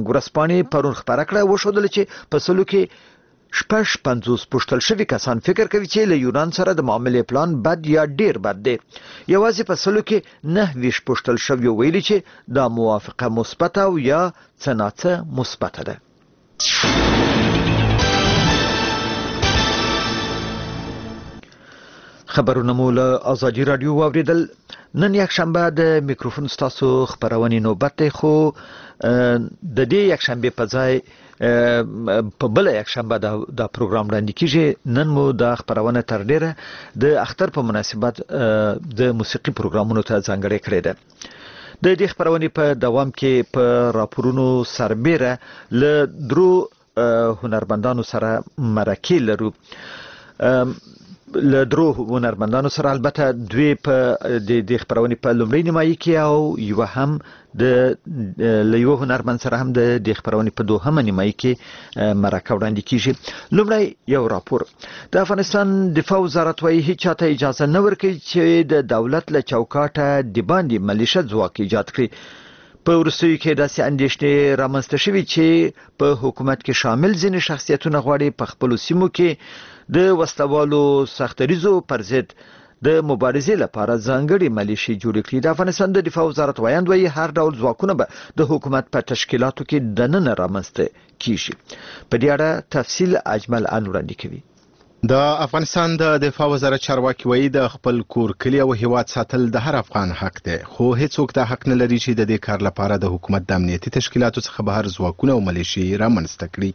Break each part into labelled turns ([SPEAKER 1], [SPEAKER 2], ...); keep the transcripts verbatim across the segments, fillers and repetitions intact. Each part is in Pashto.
[SPEAKER 1] بانک ورځپاڼې پرون خبره کړه وښودل چې په سلو کې شپږ پنځوس پوښتل شوي کسان فکر کوي چې له یونان سره د معاملې پلان بد یا ډیر بد دی. یوازې په سلو کې نه ویش پوښتل شوي ویلي چې دا موافقه مثبته او یا څه ناڅه مثبته ده. خبرونه مو له ازادي رادیو واوریدل. نن یک شنبه د میکروفون ستاسو خبرونې نوبت دی، خو د دې یک شنبه په ځای په بل یک شنبه دا د پروګرام وړاندې کیږي. نن مو د خبرونه تر ډیره د اختر په مناسبت د موسیقي پروګرامونو ته ځانګړې کړې ده. د دې خبرونې په دوام کې په راپورونو سربېره له درو هنرمندانو سره مرکې لرو. له درو هنرمندانو سره البته دوی په د خبرونې په لومړۍ نیمایي کې او یو هم د له یو هنرمند سره هم د د خبرونې په دوهمه نیمایي کې مرکه وړاندې کیږي. لومړی یو راپور. د افغانستان دفاع وزارت وايي هیڅ چاته اجازه نه ورکوي چې د دولت له چوکاټه د باندې ملیشه ځواک ایجاد کړي. په وروستیو کې داسې اندېښنې رامنځته شوي چې په حکومت کې شامل ځینې شخصیتونه غواړي په خپلو سیمو کې د وسلوالو سختریزو پر ضد د مبارزې لپاره ځانګړي ملیشې جوړې کړي. د افغانستان د دفاع وزارت وایي وایي هر ډول ځواکونه به د حکومت په تشکیلاتو کې دننه رامنځته کیږي. په دې اړه تفصیل اجمل ان وړاندې کوي.
[SPEAKER 2] د افغانستان د دفاع وزارت چارواکي وایي د خپل کور کلی او هیواد ساتل د هر افغان حق دی، خو هیڅوک دا حق نه لري چې د دې کار لپاره د حکومت د امنیتي تشکیلاتو څخه بهر ځواکونه او ملیشې رامنځته کړي.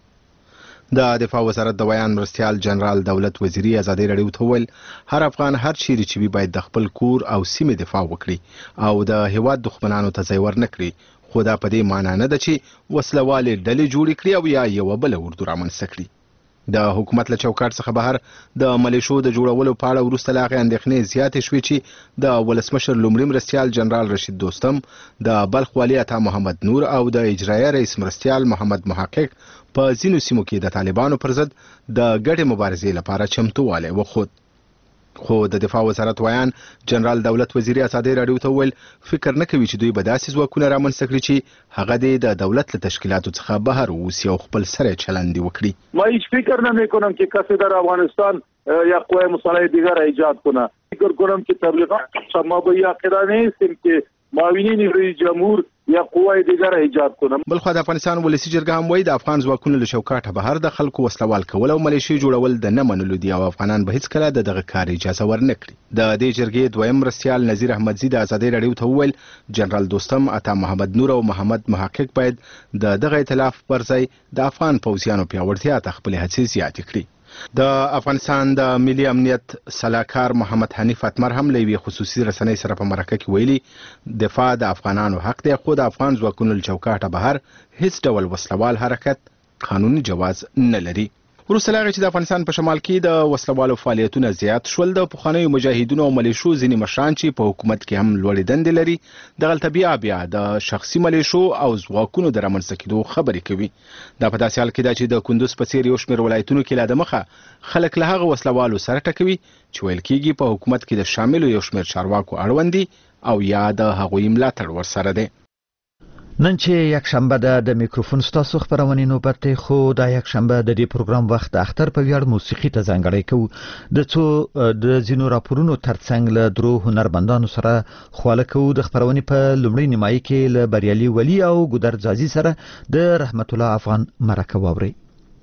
[SPEAKER 2] د دفاع وزارت د ویان مرستیال جنرال دولت وزیری ازادي رادیو ته ویل هر افغان هر چیرې چې وي باید د خپل کور او سیمې دفاع وکړي او د هیواد دښمنانو ته ځای ورنه کړي، خو دا په دې معنی نه ده چې وسلوالې ډلې جوړې کړي او یا یوه بله اردو رامنځته کړي. د حکومت له چوکاټ څخه بهر د ملیشو د جوړولو په اړه وروسته له هغې اندېښنې زیاتې شوې چې د ولسمشر لومړي مرستیال جنرال رشید دوستم، د بلخ والي عطا محمد نور او د اجرایه رئیس مرستیال محمد محقق په ځینو سیمو کې د طالبانو پر ضد د ګډې مبارزې لپاره چمتووالی وښود. خو د دفاع وزارت ویان جنرال دولت وزیری ازادي رادیو ته ویل فکر نه کوي چې دوی به داسې ځواکونه رامنځته کړي چې هغه د دولت له تشکیلاتو څخه بهر اوسي او خپل سره چلند وکړي.
[SPEAKER 3] ما هیچ فکر نمیکنم که کسی در افغانستان یا قوه مسلح دیگر ایجاد کنه. فکر کنم که تبلیغات ما به عقیده نیستیم که معاونین رئیس جمهور یا قوه دیگر ایجاد کنه.
[SPEAKER 2] بلخو د افغانستان ولسی جرګه هم وایي د افغان ځواکونو له چوکاټه بهر د خلکو وسلوال کول او ملیشې جوړول د نه منلو دي او افغانان به هیڅکله د دغه کار اجازه ورنه کړي. د دې جرګې دویم مرستیال نذیر احمدزي د ازادي رادیو ته وویل جنرال دوستم، عطا محمد نور او محمد محقق باید د دغه ائتلاف پر ځای د افغان پوځیانو پیاوړتیا ته خپلې هڅې زیاتې کړي. د افغانستان د ملي امنیت سلاکار محمد حنیف اتمر هم له یوې خصوصي رسنۍ سره په مرکه کې ویلي دفاع د افغانانو حق دی، خو د افغان ځواکونو له چوکاټه بهر هیڅ ډول وسلوال حرکت قانوني جواز نه لري. وروسته له هغې چې د افغانستان په شمال کې د وسلوالو فعالیتونه زیات شول، د پخوانیو مجاهدینو او ملیشو ځینې مشران چې په حکومت کې هم لوړې دندې لري دغلته بیا بیا د شخصي ملیشو او ځواکونو د رامنځته کېدو خبرې کوي. دا په داسې حال کې ده چې د کندوز په څېر یو شمېر ولایتونو کې لا دمخه خلک له هغه وسلوالو سره ټکوي چې ویل کېږي په حکومت کې د شاملو یو شمېر چارواکو اړوند دي او یا د هغوی ملاتړ ورسره دی.
[SPEAKER 1] نن چې یک شنبه ده د میکروفون ستاسو خبرونې نوبت دی، خو دا یک شنبه د دې پروګرام وخت د اختر په ویاړ موسیقي ته ځانګړی کوو. د څو د ځینو راپورونو ترڅنګ له درو هنرمندانو سره خواله کوو. د خبرونې په لومړۍ نیمایي کې له بریالي ولي او ګودر ځاځي سره د رحمت الله افغان مرکه واورئ.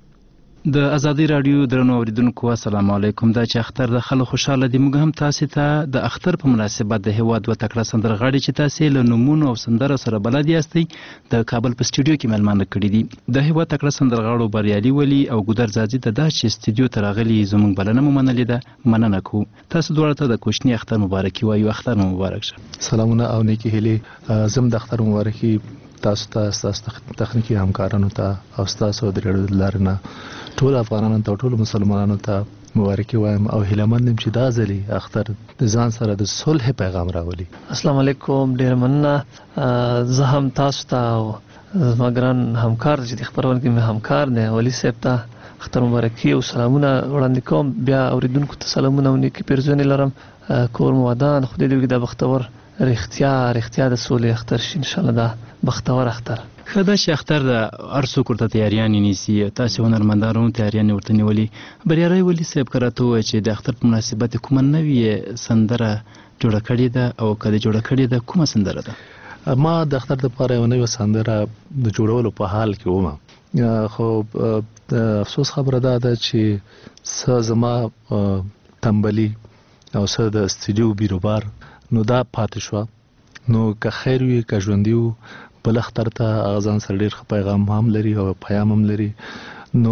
[SPEAKER 4] د ازادي رادیو درنو اوریدونکو السلام علیکم. دا چې اختر د خلکو خوشاله دي، موږ هم تاسو ته د اختر په مناسبت د هیواد و تکړه سندرغاړي چې تاسو له نومونو او سندرو سره بلد یاستئ د کابل په سټوډیو کې ملمانه کړي دي. د هیواد تکړه سندرغاړو بریالي ولي او ګودر ځاځي ته دا چې سټوډیو ته راغلي زموږ بلنه مو منلې ده، مننه کوو. تاسو دواړو ته د کوچني اختر مبارکي وایو. اختر مو مبارک شه.
[SPEAKER 5] سلامونه او نیکی هیلې. زم د اختر مبارکي تاسو ته، تاسو تخنیکی همکارانو ته او تاسو د ریډیو لارنه ټول افغانانو ته ټول مسلمانانو ته مبارکي وایم او هیلهمند یم چې دا ځلې اختر د ځان سره د صلح پیغام راولي.
[SPEAKER 6] السلام علیکم. ډیر مننه. زه هم تاسو ته او زما ګران همکار چې د خبرونه کې مې همکار دی ولي صاحب ته اختر مبارکي او سلامونه وړاندې کوم. بیا اوریدونکو ته سلامونه او نیکی پیرزونې لرم. کور مو ودان، خدای دې وکړي دا بختور رښتیا رښتیا د سولې اختر شي ان شاء الله. دا بختور اختر.
[SPEAKER 4] خدا چې اختر د ارسو ورته تیاریانې نیسي تاسو هنرمندانو تیاریانې ورته نیولې بریالي ولي صاحب کراته وای چې د اختر په مناسبت کومه نوې سندره جوړه کړې ده او کله جوړه کړې ده کومه سندره ده؟
[SPEAKER 5] ما د اختر لپاره یو نوې سندره د جوړولو په حال کې وم، خو افسوس خبره ده چې څه زما تنبلی او څه د استودیو بیروبار نو دا پاتې شو. نو که خیر وي که ژوندي وو بل اختر ته هغه ځان سره ډېر ښه پیغام هم لري او پیام هم لري. نو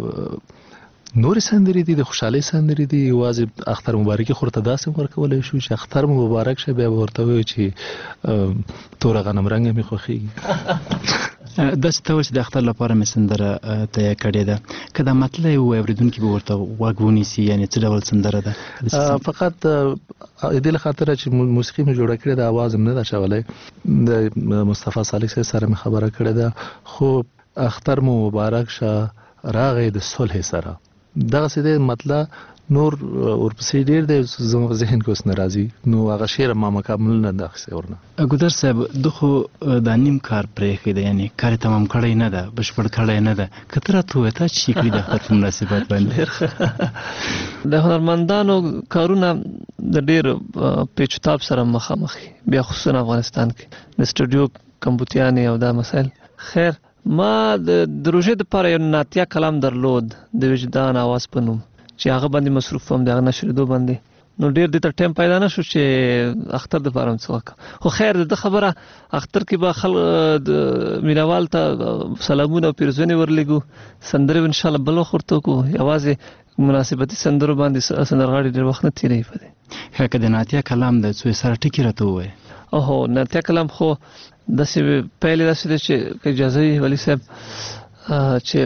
[SPEAKER 5] نورې سندرې دي د خوشحالۍ سندرې دي، یوازې اختر مبارکي خو ورته داسې ورکولی شو چې اختر مو مبارک شه، بیا به ورته ووایو چې توره غنم رنګه مې خوښېږي.
[SPEAKER 4] داسې ته وایي چې د اختر لپاره مې سندره تیار کړې ده، که دا مطلع یې ووایي اورېدونکي به ورته غوږ ونیسي، یعنې څه ډول سندره ده؟
[SPEAKER 5] فقط د دې له خاطره چې موسیقي مې جوړه کړې ده، اواز هم نه ده اچولی، د مصطفی صالح صاحب سره مې خبره کړې ده. خو اختر مو مبارک شه راغی د صلح سره، دغسې دی مطلع، نور ورپسې ډېر دی زما ذهن کې اوس نه راځي. نو هغه شعر ما مکمل نه ده اخیستی ورنه.
[SPEAKER 4] ګودر صاحب ده خو دا نیم کار پرېښی دی، یعنې کار یې تمام کړی نه ده، بشپړ کړی نه ده، که ته راته ووایې تا چې کړي د اختر په مناسبت باندې؟
[SPEAKER 6] د هنرمندانو کارونه د ډېر پیچوتاب سره مخامخ بیا خصوصا افغانستان کې د سټوډیو کمپوتیانې او دا مسایل. خیر ما د روژې دپاره یو ناتیه کلام درلود د وجدان آواز په نوم چې هغه باندې مصروف وم، د هغه نشریدو باندې نو ډېر دې ته ټایم پیدا نه شو چې اختر دپاره هم څه وکړم. خو خیر د ده خبره اختر کې به خلک مینوال ته سلامونه او پیرزونې ورلېږو، سندرې به انشاءالله بل وخت ورته وکړو، یوازې مناسبتي سندرو باندې سندرغاړي ډېر وخت نه تېروي په دې.
[SPEAKER 4] ښه که د ناتیه کلام د څو سره ټکي راته ووایې؟
[SPEAKER 6] اوهو ناتیه کلام خو داسې پیل یې داسې دی چې که اجازه وي ولي صاحب چې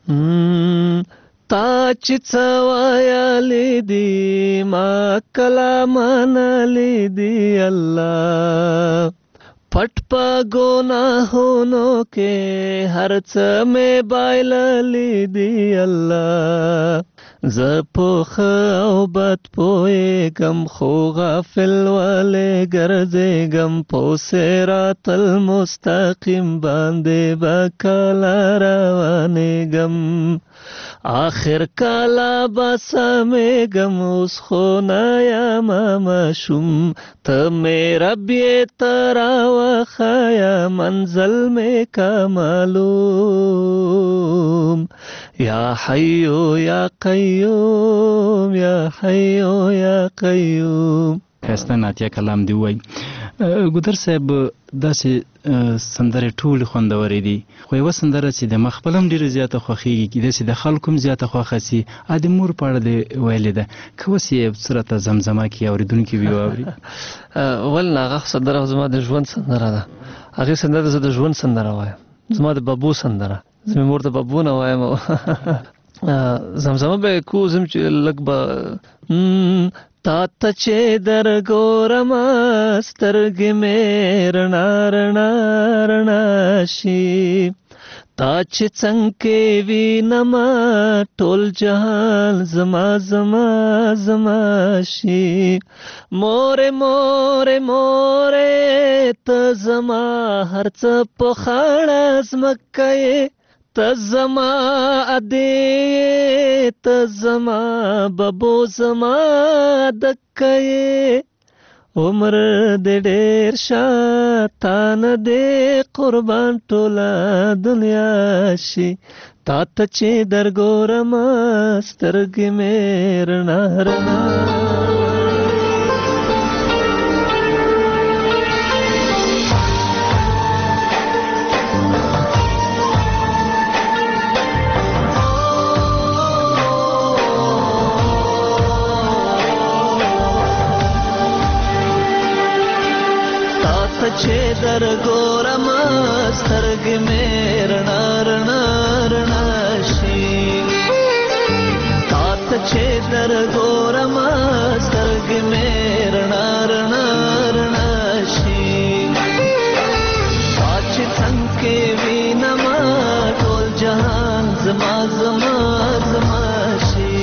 [SPEAKER 6] تا چې څه ویلې دي ما کله منلې دي الله، پټ په ګناهونو کې هر څه مې بایللې دي الله، زه په ښه او بد پوهېږم خو غافل ولې ګرځېږم، په صراط المستقیم باندې به کله روانېږم، آخر کله به سمېږم اوس خو نه یمه ماشوم، ته مې رب یې ته راوښیه منزل مې که معلوم، یا حیو یا قیوم یا حیو یا قیوم.
[SPEAKER 4] ښایسته ناتیه کلام دی ووایي. ګودر صاحب داسې سندرې ټولې خوندورې دي، خو یوه سندره چې د ما خپل هم ډېره زیاته خوښېږي، داسې د خلکو هم زیاته خوښه سي، ا د مور په اړه دې ویلې ده، که اوس یې څه راته زمزمه کړي اورېدونکي وي واوري؟
[SPEAKER 6] ولې نه، هغه سندره زما د ژوند سندره ده، هغې سندره زه د ژوند سندره وایم، زما د بابو سندره، زه مې مور د بابو نه وایم. زمزمه به کو زم چې لږ به تا ته چې در ګورم سترګې مې رڼا رڼا رڼا شي، تا چې څنګه وینم ټول جهان زما زما زما شي، مورې مورې مورې ته زما هر څه په خاړه ځمکه یې، ته زما ادې ته زما ببو زما دکه یې، عمر دې ډېر شاتان دې قربان ټوله دنیا شي، تا ته چې در ګورم سترګې مې رڼا رڼا. چې در ګورم سترګې مې رڼا رڼا رڼا شي، تا ته چې در ګورم سترګې مې رڼا رڼا رڼا شي، تا چې څنګه وینم ټول جهان زما زما زما شي،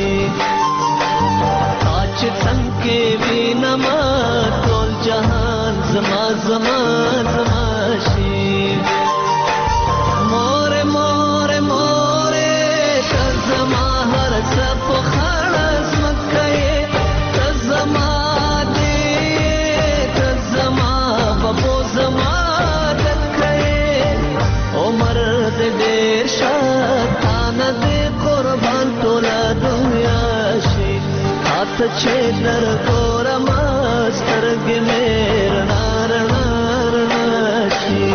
[SPEAKER 6] تا چې څنګه وینم ټول جهان زما زما زما شي،
[SPEAKER 7] دې ډېر شاتانه دې قربان ټوله دنیا شي هات چې در ګورم سترګې مې رڼا رڼا رڼا شي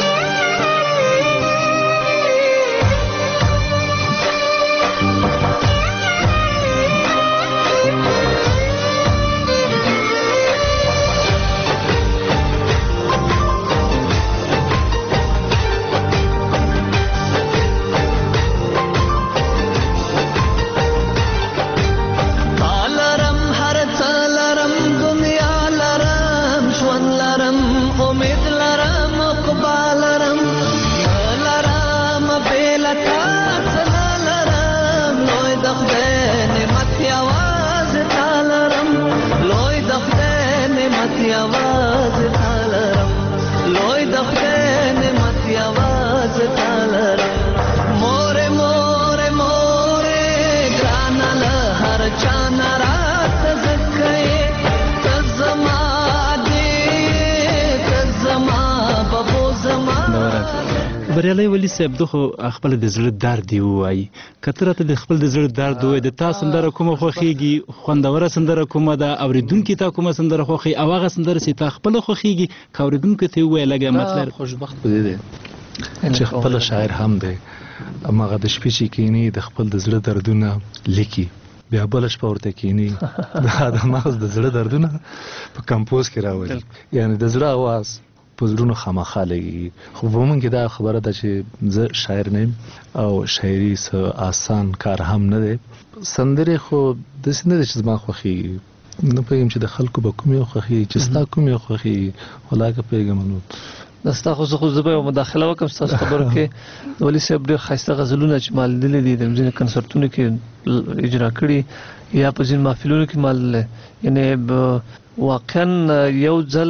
[SPEAKER 4] بریالي ولي صاحب دغه خپل د زړه درد دی وایي کتره ته د خپل د زړه درد وایي د تاسو سندره کومه خوخيږي خوندوره سندره کومه ده اوریدونکو ته کومه سندره خوخي او هغه سندره چې تا خپل خوخيږي اوریدونکو ته وایي لګه مطلب
[SPEAKER 5] خوشبخت بده دي چې خپل شاعر هم دی امغه د شپې چې کینی د خپل د زړه دردونه لیکي بیا بل شپه ورته کینی دا د مغز د زړه دردونه په کمپوز کې راوړي یعنی د زړه आवाज په زړونو خامخا لګي خو ومن کې دا خبره ده چې زه شاعر نه او شاعري څه آسان کار هم نه دی سندره خو د سندره چې زما خوخي نه پېږم چې د خلکو به کومه خوخي چې ستا کومه خوخي ولاګه پېږم نو
[SPEAKER 6] دستا خو زه خو زه به مداخله وکم تاسو خبرو کې ولي صاحب ډېر ښایسته غزلونه چې مال دي د ځینې کنسرتونو کې اجرا کړي یا په ځین محفلونو کې مال یعنی واقعا یو ځل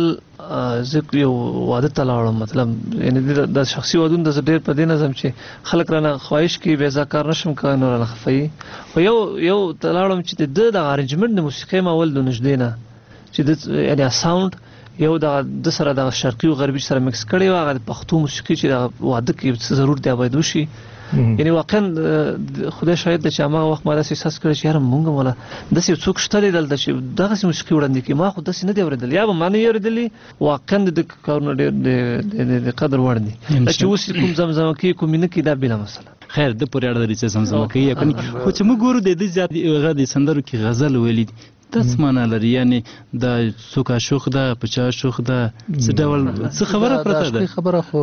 [SPEAKER 6] زه یو واده ته لاړم مطلب یعنی د شخصي وادون د ډېر په دې نظم چې خلک رانه خواهش کوي بې ځای کار نشم کولی نو رانه خفوي خو یو یو ته لاړم چې د د ارنجمنټ د موسیقۍ ما ول د نږدې نه چې د یعنی ساوند یو د د سره د شرقي او غربي سره مکس کړي و هغه د پښتو موسیقي چې د واده کې ضرور دی باید وشي یعنی واقعا خدای شاید چې هغه وخت ما داسې احساس کړی چې یاره مونږ ولا داسې څوک شته لیدل چې دغه موسیقي وړاندې کوي ما خو داسې نه دی اورېدل یا به ما نه اورېدلې واقعا د کارونو ډېر د قدر وړ دي چې اوس کوم زمزمه کوي کوم نه کوي دا بله مسله
[SPEAKER 4] خیر د پورې اړه لري چې زمزمه کوي خو چې موږ ګورو د دې زیات هغه د سندرو کې غزل ویلي تاسو معنا لري یعنی د څوک شوخ ده پچا شوخ ده څه ډول څه خبره پرته ده
[SPEAKER 5] خبره خو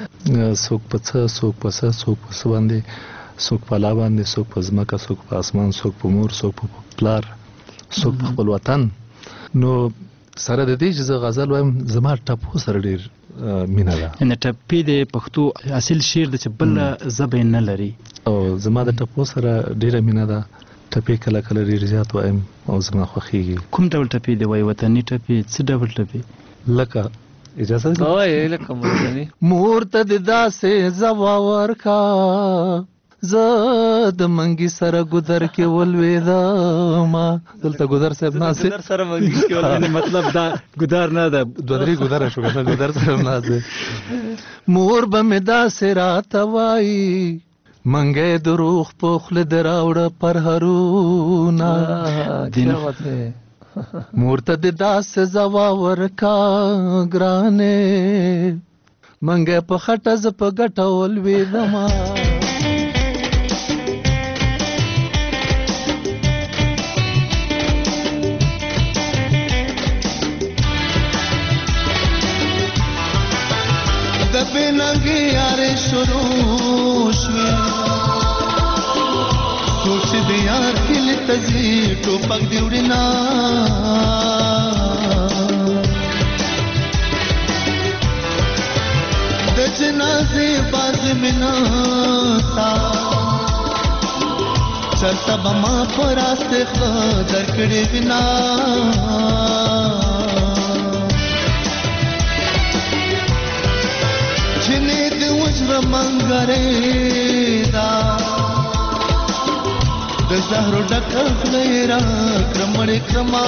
[SPEAKER 5] څوک په څه څوک په څه څوک په څه باندې څوک په لا باندې څوک په ځمکه څوک په اسمان څوک په مور څوک په پلار څوک په خپل وطن نو سره د دې چې زه غزل وایم زما ټپو سره ډیر مینا ده
[SPEAKER 4] ان ټپې د پښتو اصل شعر د چبل زبې نه لري
[SPEAKER 5] او زما د ټپو سره ډیره مینا ده ټپې کله کله ډیر زیات وایم او زما خوښیږي
[SPEAKER 4] کوم ډول ټپې دی وای وطني ټپې څه ډول ټپې
[SPEAKER 5] لکه اجازه ده
[SPEAKER 6] وای لکه وطني
[SPEAKER 5] مرتد داسې زوا ورکا زه د منګي سره ګذر کې ولويدا ما دلته ګذر صاحب ناسه
[SPEAKER 6] ګذر سره منګي کې ولوي
[SPEAKER 4] مطلب دا ګذر نه ده
[SPEAKER 5] دوه درې ګذر شو کنه ګذر صاحب ناسه مور به مې داسې راته وای منګې دروغ په خل دراوړه پر هرونا
[SPEAKER 6] دینه
[SPEAKER 5] مرتد داس زوا ورکا ګرانه منګې په خټه ز په ګټول وې دما
[SPEAKER 7] د بنګي یار شروع شوي سوچ دې یار کل تزي ټوپک دی وړنا د جنازې باز منا تا چرته بما پراسته خدر کړي بنا جنې د وجر منګره دا د زهر ډک خلیرا کرمړ کرما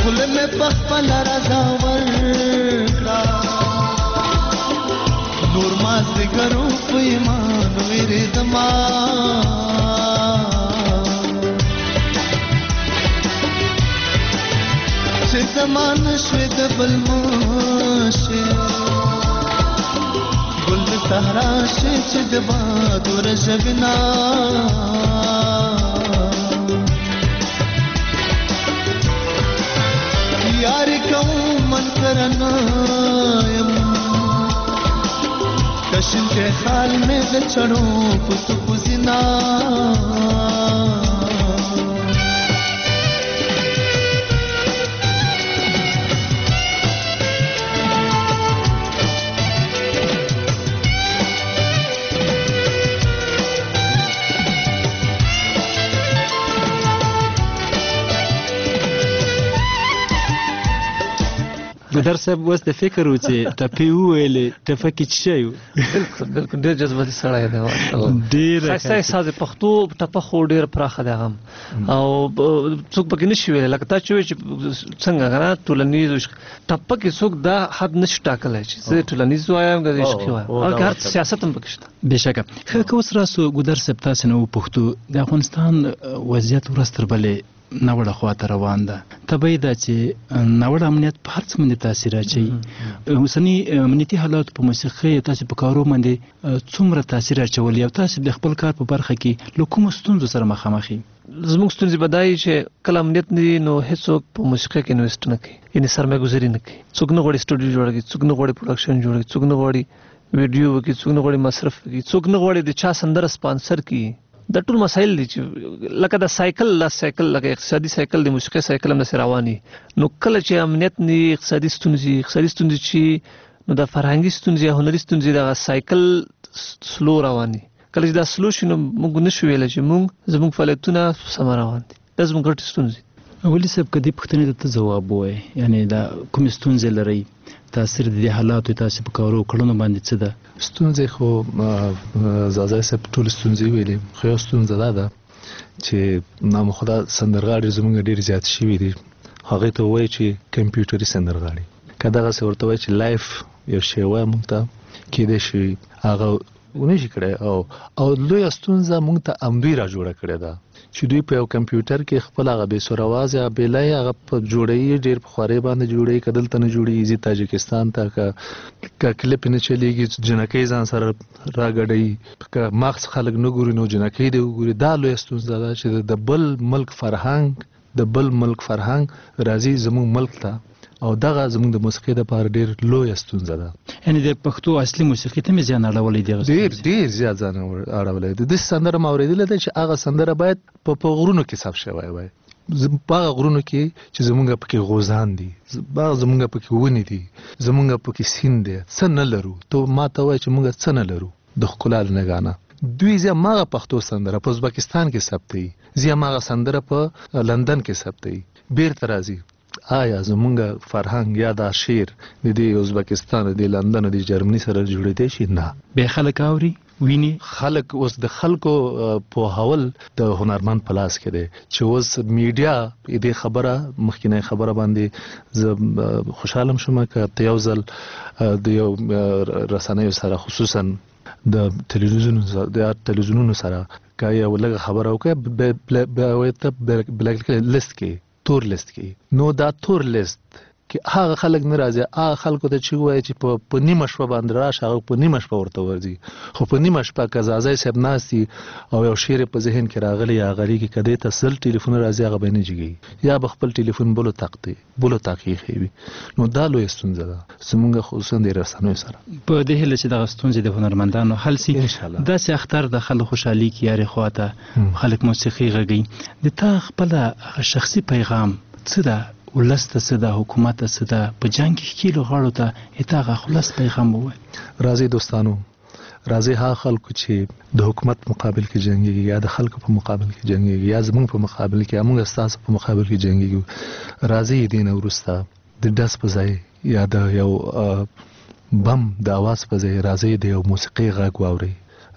[SPEAKER 7] خله مې پخپل رضا ورکړه نور مازدیګرو په ایمان ویریدما چې زمان شوې د بل ماشه ګل د صحرا شي چې د باد ورژبنا یاري کوم من کرنا یم کشن کے خال میں د چړو پت کوزنا
[SPEAKER 4] ګودر صاحب اوس د فکر و چې ټپې وویلې ټپه کې څه شی و
[SPEAKER 6] بالکل بالکل ډېر جذباتي سړی دی ماشاءالله
[SPEAKER 4] ډېر
[SPEAKER 6] ښایسته احساس پښتو ټپه خو ډېر پراخه دی هغه او څوک پکې نشي ویلی لکه تا چې وایي چې څنګه که نه ټولنیز ټپه کې څوک دا حد نشي ټاکلی چې زه ټولنیز وایم که عشقي وایم بلکې هر سیاست هم پکې شته
[SPEAKER 4] بېشکه ښه که اوس راسو ګودر صاحب تاسې نه وپوښتو د افغانستان وضعیت ورځ تر بلې ناوړه خواته روان ده طبیعي ده چې ناوړه امنیت په هر څه باندې تاثیر اچوي اوسني امنیتي حالات په موسیقۍ تاسې په کارو باندې څومره تاثیر اچولی او تاسې د خپل کار په برخه کې له کومو ستونزو سره مخامخ یې
[SPEAKER 6] زموږ ستونزې به دا وي چې کله امنیت نه وي نو هېڅوک په موسیقۍ کې انویسټ نه کوي یعنې سرمایه ګذاري نه کوي څوک نه غواړي سټوډیو جوړه کړي څوک نه غواړي پروډکشن جوړه کړي څوک نه غواړي ویډیو وکړي څوک نه غواړي مصرف وکړي څوک نه غواړي د چا سندره سپانسر کړي دا ټول مسایل دي چې لکه د سایکل لا سایکل لکه اقتصادي سایکل د موسیقي سایکل هم داسې رواني نو کله چې امنیت نه وي اقتصادي ستونزې اقتصادي ستونزې چې نو د فرهنګي ستونزې یا هنري ستونزې دغه سایکل سلو رواني کله چې دا سلو شي نو موږ نشو ویلی چې موږ زموږ فعالیتونه سمه روان دي دا زموږ ګټې ستونزې
[SPEAKER 4] ولي صاحب که دې پوښتنې ته ته ځواب ووایې یعنې دا کومې ستونزې لرئ تاثیر د دې حالاتو تاسې په کارو کړنو باندې څه ده
[SPEAKER 5] ستونزې خو زازای صاحب ټولې ستونزې ویلې خو یو ستونزه دا ده چې نامخدا سندرغاړي زموږ ډېر زیات شوي دي هغې ته ووایي چې کمپیوټري سندرغاړي که دغسې ورته وایي چې لایف یو شی وایي موږ ته کیدای شي هغه ونشي کړی او او لویه ستونزه موږ ته همدوی را جوړه کړې ده چې دوی په یو کمپیوټر کې خپل هغه بې سور اواز یا بیلای هغه په جوړوي ډېر په خوارۍ باندې جوړوي که دلته نه جوړېږي ځي تاجکستان ته که که کلیپ نه چلېږي جنکۍ ځان سره راګډوي که مغز خلک نه ګوري نو جنکۍ دې وګوري دا لویه ستونزه ده چې د بل ملک فرهنګ د بل ملک فرهنګ راځي زموږ ملک ته او دغه زموږ د موسیقۍ دپاره ډېر لویه ستونزه ده
[SPEAKER 4] یعنې د پښتو اصلي موسیقي ته مې زیان اړولی دی
[SPEAKER 5] ډېر ډېر زیات ځان اړولی دی داسې سندره مې اورېدلې ده چې هغه سندره باید په په غرونو کې ثبت شوی وای په هغه غرونو کې چې زمونږ پکې غوزان دي زمونږ پکې ونې دي زمونږ پکې سیند دی څه نه لرو تو ما ته وایي چې مونږ څه نه لرو د ښکلا له نګانه دوی زه ماغه پښتو سندره په ازبکستان کې ثبتوي زه ماغه سندره په لندن کې ثبتوي بیرته راځي آیا زمونږ فرهنګ یا دا شعر د دې ازبکستان د لندن د جرمني سره جوړېدی شي نه
[SPEAKER 4] به خلک اوري ویني
[SPEAKER 5] خلک اوس د خلکو په حول د هنرمند په لاس کې دی چې اوس میډیا دې خبره مخکینه خبره باندې زه خوشحاله شوم که یو ځل د یو رسنیو سره خصوصا د تلویزیون د تلویزیونونو سره که یو لږه خبره وکړه بلیک لیست کې تور لیست کې نو دا تور لیست کې هغه خلک نه راځي هغه خلکو ته چې وایي چې په په نیمه شپه باندې راشه هغه په نیمه شپه ورته ورځي خو په نیمه شپه که زازی صاحب ناستي او یو شعر په ذهن کې راغلی یا غریږي که دې ته سل ټلیفون راځي هغه به نه جګوي یا به خپل ټلیفون بلو تاقتي بلو تاقي خیوي نو دا لویه ستونزه ده زموږ خصوصا د رسنیو سره
[SPEAKER 4] په دې هیله چې دغه ستونزې د هنرمندانو حل سي داسې اختر د خلک خوشحالي کې یارې خواته خلک موسیقي غږوي د تا خپله شخصي پیغام څه ده ولس ته څه ده حکومت ته څه ده په جنګ کې ښکیلو غاړو ته یې هغه خلاص پیغام ووایي
[SPEAKER 5] راځئ دوستانو راځئ هغه خلکو چې د حکومت په مقابل کې جنګېږي یا د خلکو په مقابل کې جنګېږي یا زموږ په مقابل کې یا موږ ستاسو په مقابل کې جنګېږو راځئ دې نه وروسته د ډز په ځای یا د یو بم د اواز په ځای راځئ د یو موسیقي غږ واورئ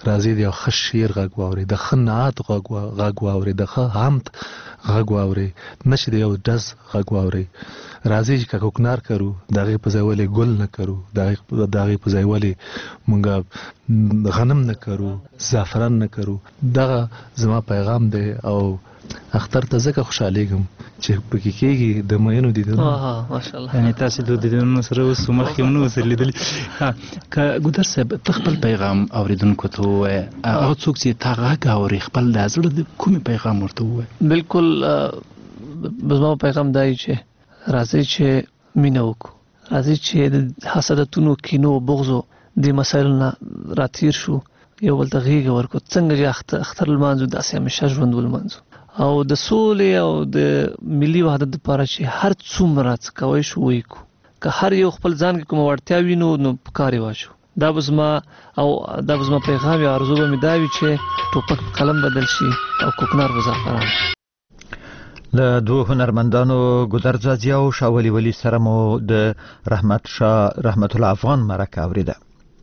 [SPEAKER 5] راځي د ښه شعر غږ واوري، د ښه نعت غږ واوري، د ښه حمد غږ واوري، نه چې د یو ډز غږ واوري. راځي چې کوکنار کرو د هغې په ځای ولې ګل نه کرو، د هغې په ځای ولې مونږ غنم نه کرو، زعفران نه کرو. دغه زما پیغام دی او اختر ته ځکه خوشحالیږم چې پکې کېږي د مینو دیدنونه.
[SPEAKER 6] ماشاءالله.
[SPEAKER 4] یعنې تاسې د دیدنونو سره اوس مخکې هم نه اوسئ لیدلي. که ګودر صاحب ته خپل پیغام اورېدونکو ته ووایه، هغه څوک چې تا غږ اوري خپل د زړه د کومې پیغام ورته ووایه؟
[SPEAKER 6] بالکل زما پیغام دا وي چې راځئ چې مینه وکړو، راځئ چې د حسادتونو، کینو، بغضو دې مسایلو نه راتېر شو، یو بل ته غېږه ورکړو. څنګه چې اختر لمانځو داسې همیشه ژوند ولمانځو او د سولې او د ملي وحدت لپاره چې هر څومره څه کوی شو ویې کړو. که هر یو خپل ځان کې کومه وړتیا وینو نو په کار یې واچو. دا به زما او دا به زما پیغام یا ارزو به مې دا وي چې ټوپک په قلم بدل شي او کوکنار به زعفران.
[SPEAKER 1] له دوه هنرمندانو ګودر ځاځي او شاه ولي ولي سره مو د رحمت شاه رحمت الله افغان مرکه اوریده.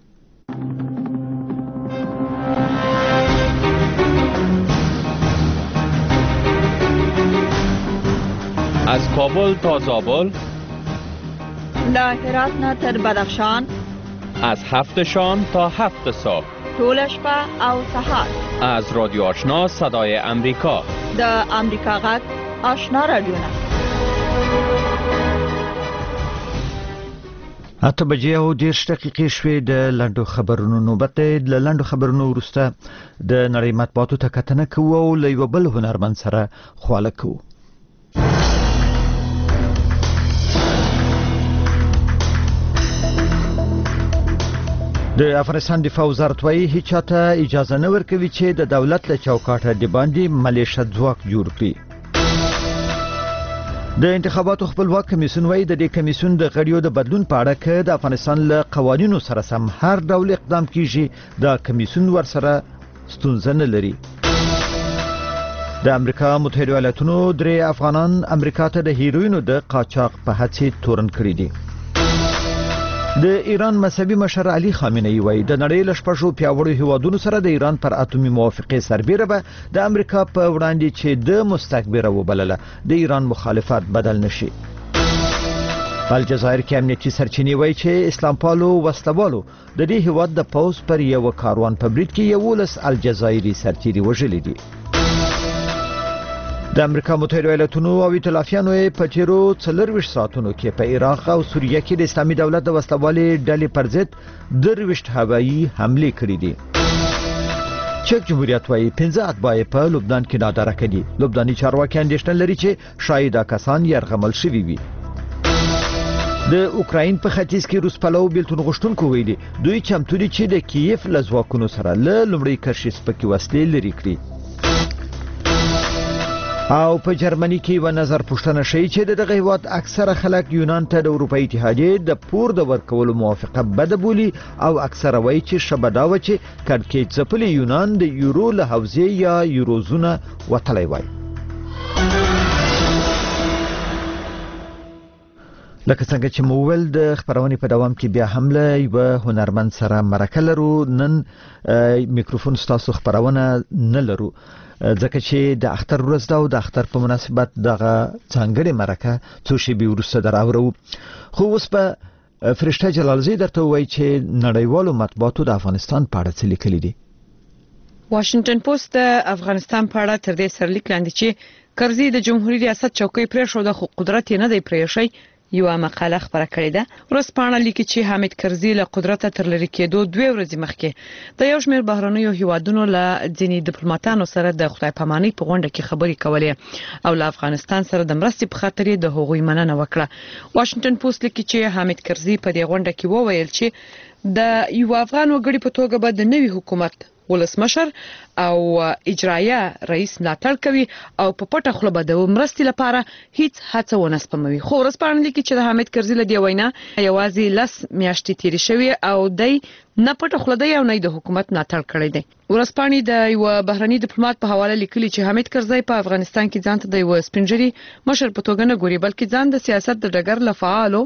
[SPEAKER 8] از کابل تا زابل،
[SPEAKER 9] له هرات نه تر بدخشان،
[SPEAKER 8] از هفت شام تا هفت صبح،
[SPEAKER 9] ټول شپه او سهار.
[SPEAKER 8] از رادیو آشنا صدای امریکا،
[SPEAKER 9] د امریکا غږ آشنا رادیو نه.
[SPEAKER 1] اته بجې او دېرش دقیقې شوې. د لنډو خبرونو نوبت دی. د لنډو خبرونو وروسته د نړۍ مطبوعاتو ته کتنه کوو او له یوه بل هنرمند سره خواله کوو. د افغانستان دفاع وزارت وايي هیڅ چاته اجازه نه ورکوي چې د دولت له چوکاټه د باندې ملیشه ځواک جوړ کړي. د انتخاباتو خپلواک کمیسیون وايي د دې کمیسیون د غړیو د بدلون په اړه کې د افغانستان له قوانینو سره سم هر ډول اقدام کیږي. دا کمیسیون ورسره ستونزه نه لري. د امریکا متحده ایالاتونو درې افغانان امریکا ته د هیروینو د قاچاق په هڅه تورن کړی دي. د ایران مذهبي مشر علي خامنه‌ای وایي د نړۍ له شپږو پیاوړو هیوادونو سره د ایران پر اتومي موافقې سربیره به د امریکا په وړاندې چې د مستکبره وبلله د ایران مخالفت بدل نشي. الجزایر کې امنیتي سرچینې وایي چې اسلام پالو وسلوالو د دې هیواد د پوز پر یو کاروان په برید کې یولس الجزایري سرتیري وژلي دي. د امریکا متحده ایالاتونو او ائتلافیانو په تیرو څلورویشت ساعتونو کې په عراق او سوریه کې د اسلامي دولت د وسلوالې ډلې پر ضد درویشت هوایي حملې کړې دي. چک جمهوریت وايي پنځه اتباع په لبنان کې نادره کړي. لبناني چارواکي اندېښنه لري چې شاید دا کسان یرغمل شوي وي. د اوکراین په ختیځ کې روس پلو بیلتون غوښتونکو ویلي دوی چمتو دي چې د کیف له ځواکونو سره له لومړۍ کرښې سپکې وسلې لرې کړي. او په جرمني کې و نظر پوښتنه شي چې دغه هیواد اکثره خلک یونان ته د اروپאי اتحادیې د پور د ورکولو موافقه بده بولي او اکثره وایي چې شبداوه چې کډکې ځپلي یونان د یورو له حوزې یا یوروزونه وتلی وای. لکه څنګه چې موول د خبرونې په دوام کې بیا هم له یو هنرمند سره مرکه لرو. نن میکروفون ستاسو خبرونه نه لرو ځکه چې د اختر ورځ ده او د اختر په مناسبت دغه ځانګړې مرکه څو شېبې وروسته دراورو. خو اوس په فرشته جلالزی درته وایي چې نړیوالو مطبوعاتو د افغانستان په اړه څه لیکلي دي.
[SPEAKER 10] واشنگټن پوسټ د افغانستان په اړه تر دې سرلیک لاندې چې کرزي د جمهوریت ریاست چوکۍ پرېښوده خو قدرت یې نه دی پرېښی یو مقاله خبره کړې ده. ورځپاڼه لیکي چې حامد کرزي له قدرت تر لری کېدو دوه ورځې مخکې د یو شمېر بهرنیو هیوادونو له ځینې ډیپلوماټانو سره د خدای پامانۍ په غونډه کې خبرې کولې او له افغانستان سره د مرستې په خاطر د هغوی مننه وکړه. واشنگټن پوسټ لیکي چې حامد کرزي په دې غونډه کې وویل چې د یو افغان وګړي په توګه به د نوي حکومت ولسمشر او اجرایه رئیس ملاتړ کوي او په پټه خوله به د مرستې لپاره هیڅ هڅه ونه سپموي. خو ورځپاڼه لیکي چې د حامد کرزي له دې وینا یوازې لس میاشتې تیرې شوې او دی نه پټه خوله دی او نه د حکومت ملاتړ کړی دی. ورځپاڼې د یو بهرني ډیپلوماټ په حواله لیکلي چې حامد کرزي په افغانستان کې ځان ته د یو سپینجري مشر په توګه نه ګوري بلکې ځان د سیاست د ډګر له فعالو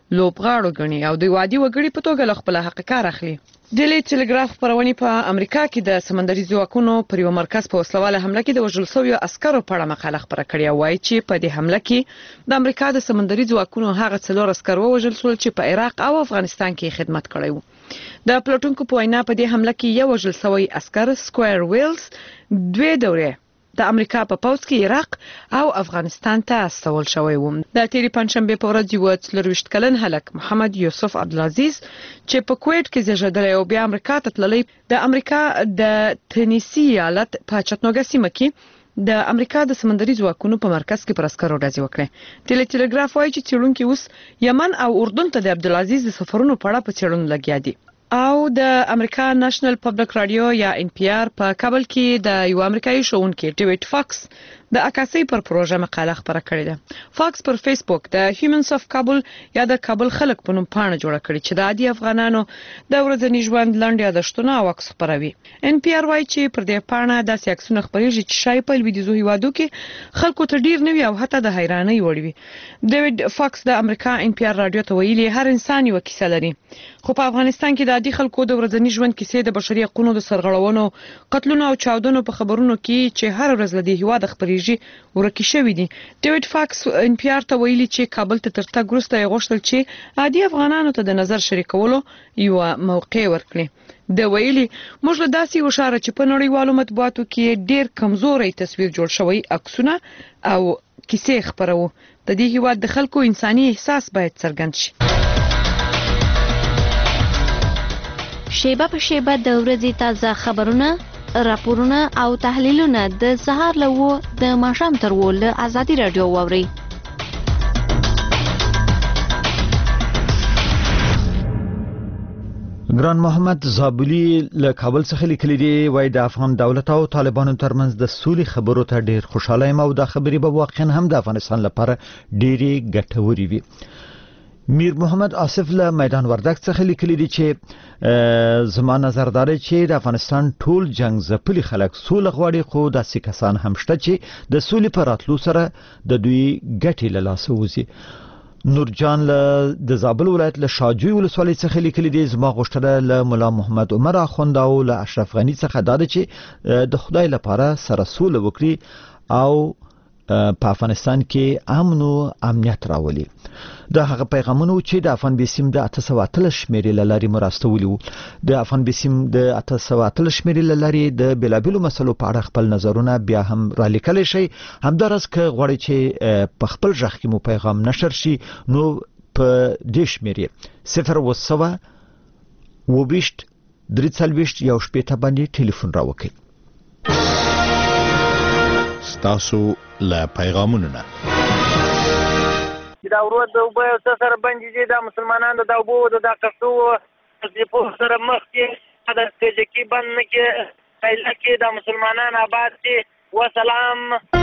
[SPEAKER 10] لوبغاړو غني او د وادي وګړي په توګه خپل حق کار اخلي. ډیلی ټلګراف خبرونه په امریکا کې د سمندري ځواکونو پر یو مرکز په وسلواله حمله کې د وژل شویو عسکرو په اړه مقاله خبره کړې او وايي چې په دې حمله کې د امریکا د سمندري ځواکونو هغه څلور عسکر وژل شول چې په عراق او افغانستان کې خدمت کړی وو. د پلوټونکو په وینا په دې حمله کې یو وژل شوی عسکر سکوير ویلز دوه دورې د امریکا په پوځ کې عراق او افغانستان ته استول شوی و. د تیری پنځشنبه په ورځ یو څلرويشت کلن هلک محمد یوسف عبدالعزیز چې په کویټ کې زیږیدلی او بیا امریکا ته تللی د امریکا د تنیسی ایالت په چټنوګا سیمه کې د امریکا د سمندري ځواکونو په مرکز کې پر عسکرو ډزې وکړې. ټیلی ټلګراف وایي چې څېړونکي اوس یمن او اردن ته د عبدالعزیز د سفرونو په اړه په څېړنو لګیا دي. او د امریکا نېشنل پبلک رادیو یا ان پی آر په کابل کې د یو امریکایي شوونکي ډیوډ فاکس د عکاسۍ پر پروژه مقاله خبره کړې ده. فاکس پر فیسبوک د هیومنز اف کابل یا د کابل خلک په نوم پاڼه جوړه کړې چې د عادي افغانانو د ورځني ژوند لاندې یادښتونه او عکس خبروي. ان پی آر وايي چې پر دې پاڼه داسې عکسونه خبرېږي چې شای په لویدیځو هیوادو کې خلکو ته ډیر نوي او حتی د حیرانۍ وړ وي. ډیوډ فاکس د امریکا ان پی آر رادیو ته ویلي هر انسان یو کیسه لري، خو په افغانستان کې د عادي خلکو د ورځني ژوند کیسې د بشري حقوقو د سرغړونو، قتلونو او چاودنو په خبرونو کې چې هر ورځ لدی هیواد خبرېږي ورکی شوی دي. ډیوډ فاکس ان پی آر ته ویلي چې کابل ته تر تګ وروسته یې غوښتل چې عادي افغانانو ته د نظر شریکولو یو موقع ورکړي. د ویلي موږ له داسې وشاره چې په نړیوالو مطبوعاتو کې ډیر کمزوري تصویر جوړ شوی عکسونه او کیسې خبرو. د دې هیواد د خلکو انساني احساس باید څرګند شي.
[SPEAKER 11] شیبه په شیبه د ورځې تازه خبرونه، راپورونه او تحلیلونه د سهار له و د ماښام تر و له ازادي رادیو واوري.
[SPEAKER 1] ګران محمد زابلی له کابل څخه لیکلي دی، وای د افغان دولت او طالبانو ترمنځ د سولې خبرو ته ډیر خوشاله یم او دا خبرې به واقعا هم د افغانستان لپاره ډیره ګټورې وي. میر محمد آصف له میدان وردک څخه لیکلي دي چې زما نظر دا دی چې د افغانستان ټول جنگ ځپلي خلک سوله غواړي، خو داسې کسان هم شته چې د سولې په راتلو سره د دوی ګټې له لاسه وځي. نورجان له د زابل ولایت له شاجوی ولسوالۍ څخه لیکلي دي، زما غوښتنه له مولا محمد عمر اخوند او له اشرف غنی څخه دا ده چې د خدای لپاره سره سوله وکړي او په افغانستان کې امن او امنیت راولي. د هغه پیغامونو چې د افغان بیسیم د اته سوه اتلس شمیرې لاري مراستولي وو. د افغان بیسیم د اته سوه اتلس شمیرې لاري د بلابلو مسلو په اړه خپل نظرونه بیا هم را لیکل شي. همدارس که غواړي چې په خپل ځخ کې مو پیغام نشر شي نو په دې شمیرې صفر و سوه وبیشت درې څلوېښت یو شپېته باندې ټلیفون راوکړئ.
[SPEAKER 2] ستاسو له پیغامونو نه
[SPEAKER 12] دا ورو د وبو سره باندې دي د مسلمانانو د وبو د قصو د په سره مخ کې د تجکی باندې کې پایله کې د مسلمانانو آباد دي. وسلام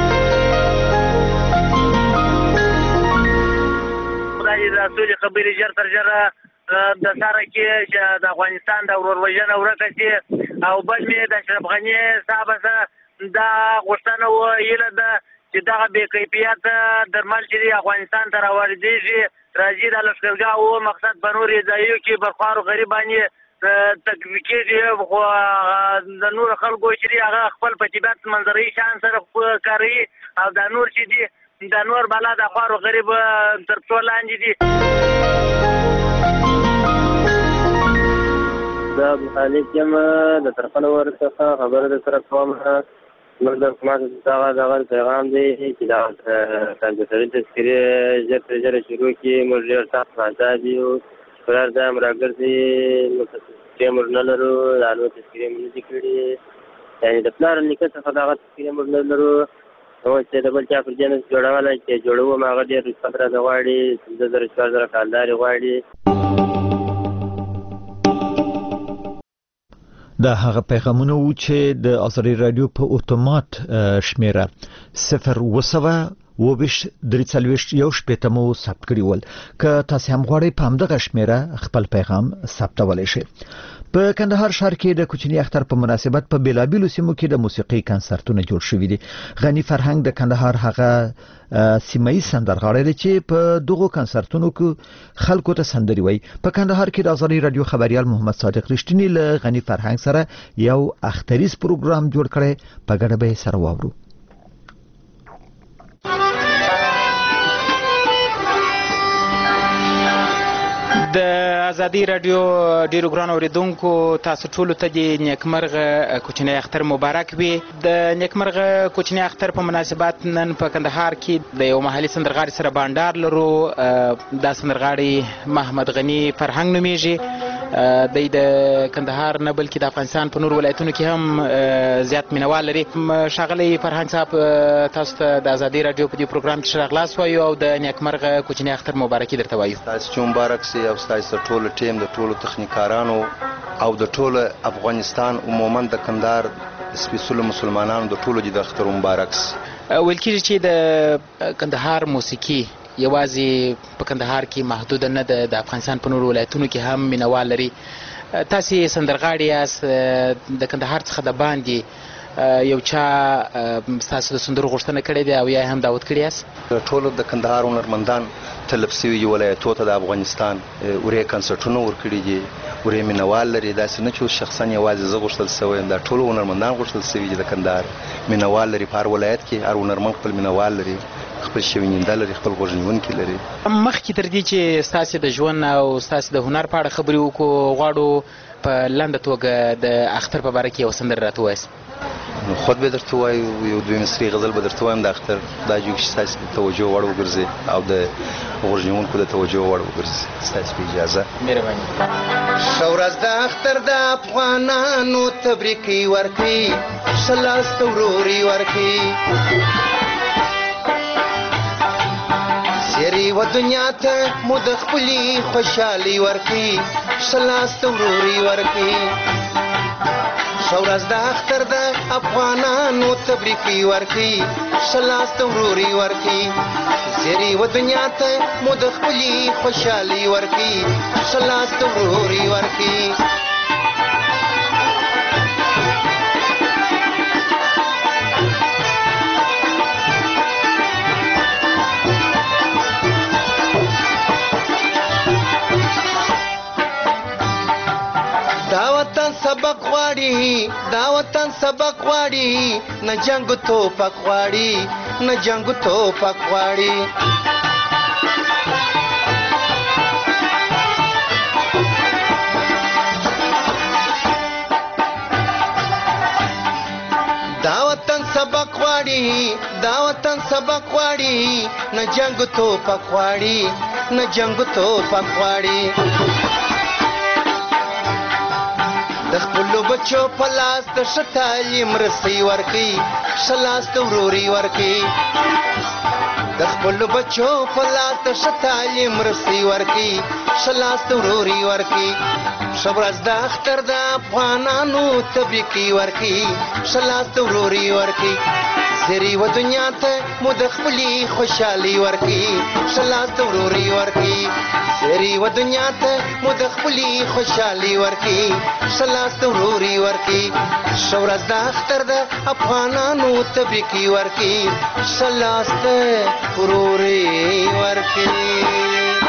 [SPEAKER 12] خدای دې رسول خبرې جر تر جر د سره کې چې د افغانستان د ورورولۍ ورکه چې او بل می د اشرف غنی صاحب سره دا غوښتنه ویله ده چې دغه بې کیفیت درمل چې افغانستان ته راوړديږي راځي د لښکرګاه او مقصد په نورې ځایو کې برخوارو غریبانې تکویکېږي، خو د نور خلکو چې هغه خپل په طبیعت منظري شان سره کوي او د نور چې دي د نور بالا د خوارو غریب تر څو لاندې دي.
[SPEAKER 13] دا مخالف یم د طرفه ورڅخه خبره در سره کوم. موږ د حکومت څخه دغه پیغام دی چې دا کمپیوټري تذکرې ژر تر ژره شروع کړي. موږ ډېر سخت محتاج یو، قرار دا هم راګرځي تذکرې موږ نه لرو، دا نور تذکرې موږ نه دي کړي، یعنې د پلار نیکه څخه دغه تذکرې موږ نه لرو. نو چې د بل چا پر جنس جوړولی چې جوړوم هغه ډېر رشوت راته غواړي، پنځه زره شپږ زره کالدارې غواړي.
[SPEAKER 1] دا هغه پیغامونه وو چې د ازادي رادیو په اتومات شمیره صفر و سوه وبش درې څلوېښت یو شپېته مو ثبت کړي ول. که تاسو هم غواړئ په همدغه شمیره خپل پیغام ثبتولی شئ. په کندهار ښار کې د کوچني اختر په مناسبت په بیلابیلو سیمو کې د موسیقي کنسرتونه جوړ شوي دي. غني فرهنګ د کندهار هغه سیمایي سندرغاړی دی چې په دغو کنسرتونو کې خلکو ته سندري وایي. په کندهار کې د آزادۍ رادیو خبریال محمد صادق رښتینی له غني فرهنګ سره یو اختریز پروګرام جوړ کړی، په ګډه به سره واورو.
[SPEAKER 14] د آزادۍ رادیو ډیرو ګران اوریدونکو تاسو ټولو ته د نیکمرغه کوچنی اختر مبارک وي. د نیکمرغه کوچنی اختر په مناسبت نن په کندهار کې د یو محلي سندرغاړي سره بانډار لرو. دا سندرغاړي محمد غني فرهنګ نومیږي. د د کندهار نه بلکې د افغانستان په نور ولایتونو کې هم زیات مینوال لري. ښاغلی فرهنګ صاحب، تاسو ته د آزادۍ رادیو په دې پروګرام کې ښه راغلاست وایو او د نیکمرغه کوچنی اختر مبارکي درته وایو.
[SPEAKER 15] تاسو چې مبارک سي او تاسو ټول ټیم د ټولو تخنیکارانو او د ټولو افغانستان عموما د کندهار سپیڅلو مسلمانانو د ټولو د اختر مبارک سي.
[SPEAKER 14] ویل کېږي چې د کندهار موسیقي یوازې په کندهار کې محدود نه ده، د افغانستان په نورو ولایتونو کې هم مینوال لري. تاسې سندرغاړي یاست، د کندهار څخه د باندې یو چا ستاسو د سندرو غوښتنه کړې ده او یا هم دعوت کړی یاست؟
[SPEAKER 15] ټولو د کندهار هنرمندان طلب سوي ولایتو ته د افغانستان ورې کنسرټونه ورکړي دي، ورې مینوال لري. داسې نه چې شخصا یوازې زه غوښتل سوی یم، دا ټول هنرمندان غوښتل سوي چې د کندهار مینوال لري. په هر ولایت کې هر هنرمند خپل مینوال لري، خپل شویننده لري، خپل غوږنیونکي لري.
[SPEAKER 14] مخکې تر دې چې ستاسې د ژوند او ستاسې د هنر په اړه خبرې وکړو، غواړو په لنډه توګه د اختر په باره کې یو سندره راته ووایاست.
[SPEAKER 15] نو خود به درته وایو، یو دوی مصري غزل به درته وایم د اختر، دا جوګ چې ستاسې د توجه وړ وګرځي او د غوږنیونکو د توجه وړ وګرځي. ستاسې په اجازه.
[SPEAKER 14] مهرباني.
[SPEAKER 16] ښه ورځ د اختر د افغانانو تبریکي ورکړي، ښه لاس ته وروري ورکړي، زیری و دنیا ته مو د خپلې خوشحالي ورکړي، ښه لاس ته وروري ورکړي. ښه ورځ د اختر د افغانانو تبریکي ورکړي، ښه لاس ته وروري ورکړي، زیری و دنیا ته مو د خپلې خوشحالي ورکړي، ښه لاس ته وروري ورکړي. دا وطن سبق غواړي، دا وطن سبق غواړي، نه جنگ توپک غواړي، نه جنگ توپک غواړي. دا وطن سبق غواړي، دا وطن سبق غواړي، نه جنگ توپک غواړي، نه جنگ توپک غواړي. د خپلو بچو په لاس د ښه تعلیم رسۍ ورکړي، ښه لاس ته وروري ورکړي. د خپلو بچو په لاس د ښه تعلیم رسۍ ورکړي، ښه لاس ته وروري ورکړي. ښه ورځ د اختر د افغانانو تبریکي ورکړي، ښه لاس ته وروري ورکړي. زیری و دنیا ته مو د خپلې خوشحالي ورکړي، ښه لاس ته وروري ورکړي. زیری و دنیا ته مو د خپلې خوشحالي ورکړي، ښه لاس ته وروري ورکړي. ښه ورځ د اختر د افغانانو تبریکي ورکړي، ښه لاس ته وروري ورکړي.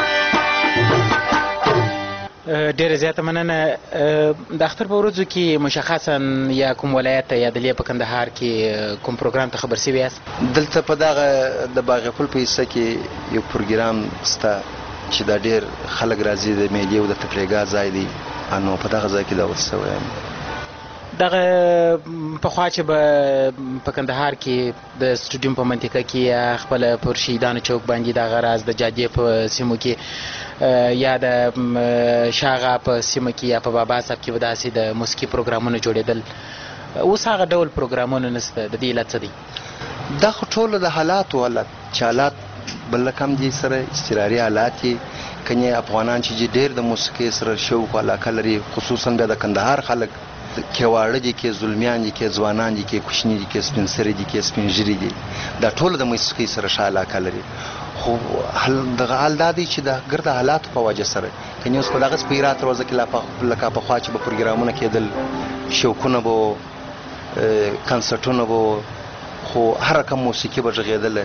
[SPEAKER 14] ډیره زیاته مننه. د اختر په ورځو کې مشخصا یا کوم ولایت یا د په کندهار کې کوم پروګرام ته خبر شوي یاست؟
[SPEAKER 15] دلته په دغه د باغ پل په حصه کې یو پروګرام شته چې دا ډیر خلک راځي، د میلې او د تفریحګاه ځای دی، نو په دغه ځای کې دعوت شوی یم.
[SPEAKER 14] دغه پخوا چې به په کندهار کې د سټوډیوم په منطقه کې یا خپل پر شهیدانو چوک باندې دغه راز د جادې په سیمو کې یا د شاغه په سیمه کې یا په بابا صاحب کې به داسې د موسیقي پروګرامونه جوړېدل. اوس هغه ډول پروګرامونه نشته. د دې علت څه دی؟
[SPEAKER 15] دا خو ټوله د حالاتو حالت چې حالات بل کم دي، سره استراري حالات دي. کني افغانان چې ډېر د موسیقي سره شوق او علاقه لري، خصوصا د کندهار خلک کې واړه دي کې ظلمیان دي کې ځوانان دي کې کوچني دي کې سپین سرې دي کې سپین ژیري دي دا ټول د موسیقي سره ښه علاقه لري خو دغه حال دا دی چې د ګرده حالاتو په وجه سره که اوس په دغه سپیرات روزه کې لکه پخوا چې به پروګرامونه کېدل شوقونه به کنسرټونه به خو هر رقم موسیقي به غږېدله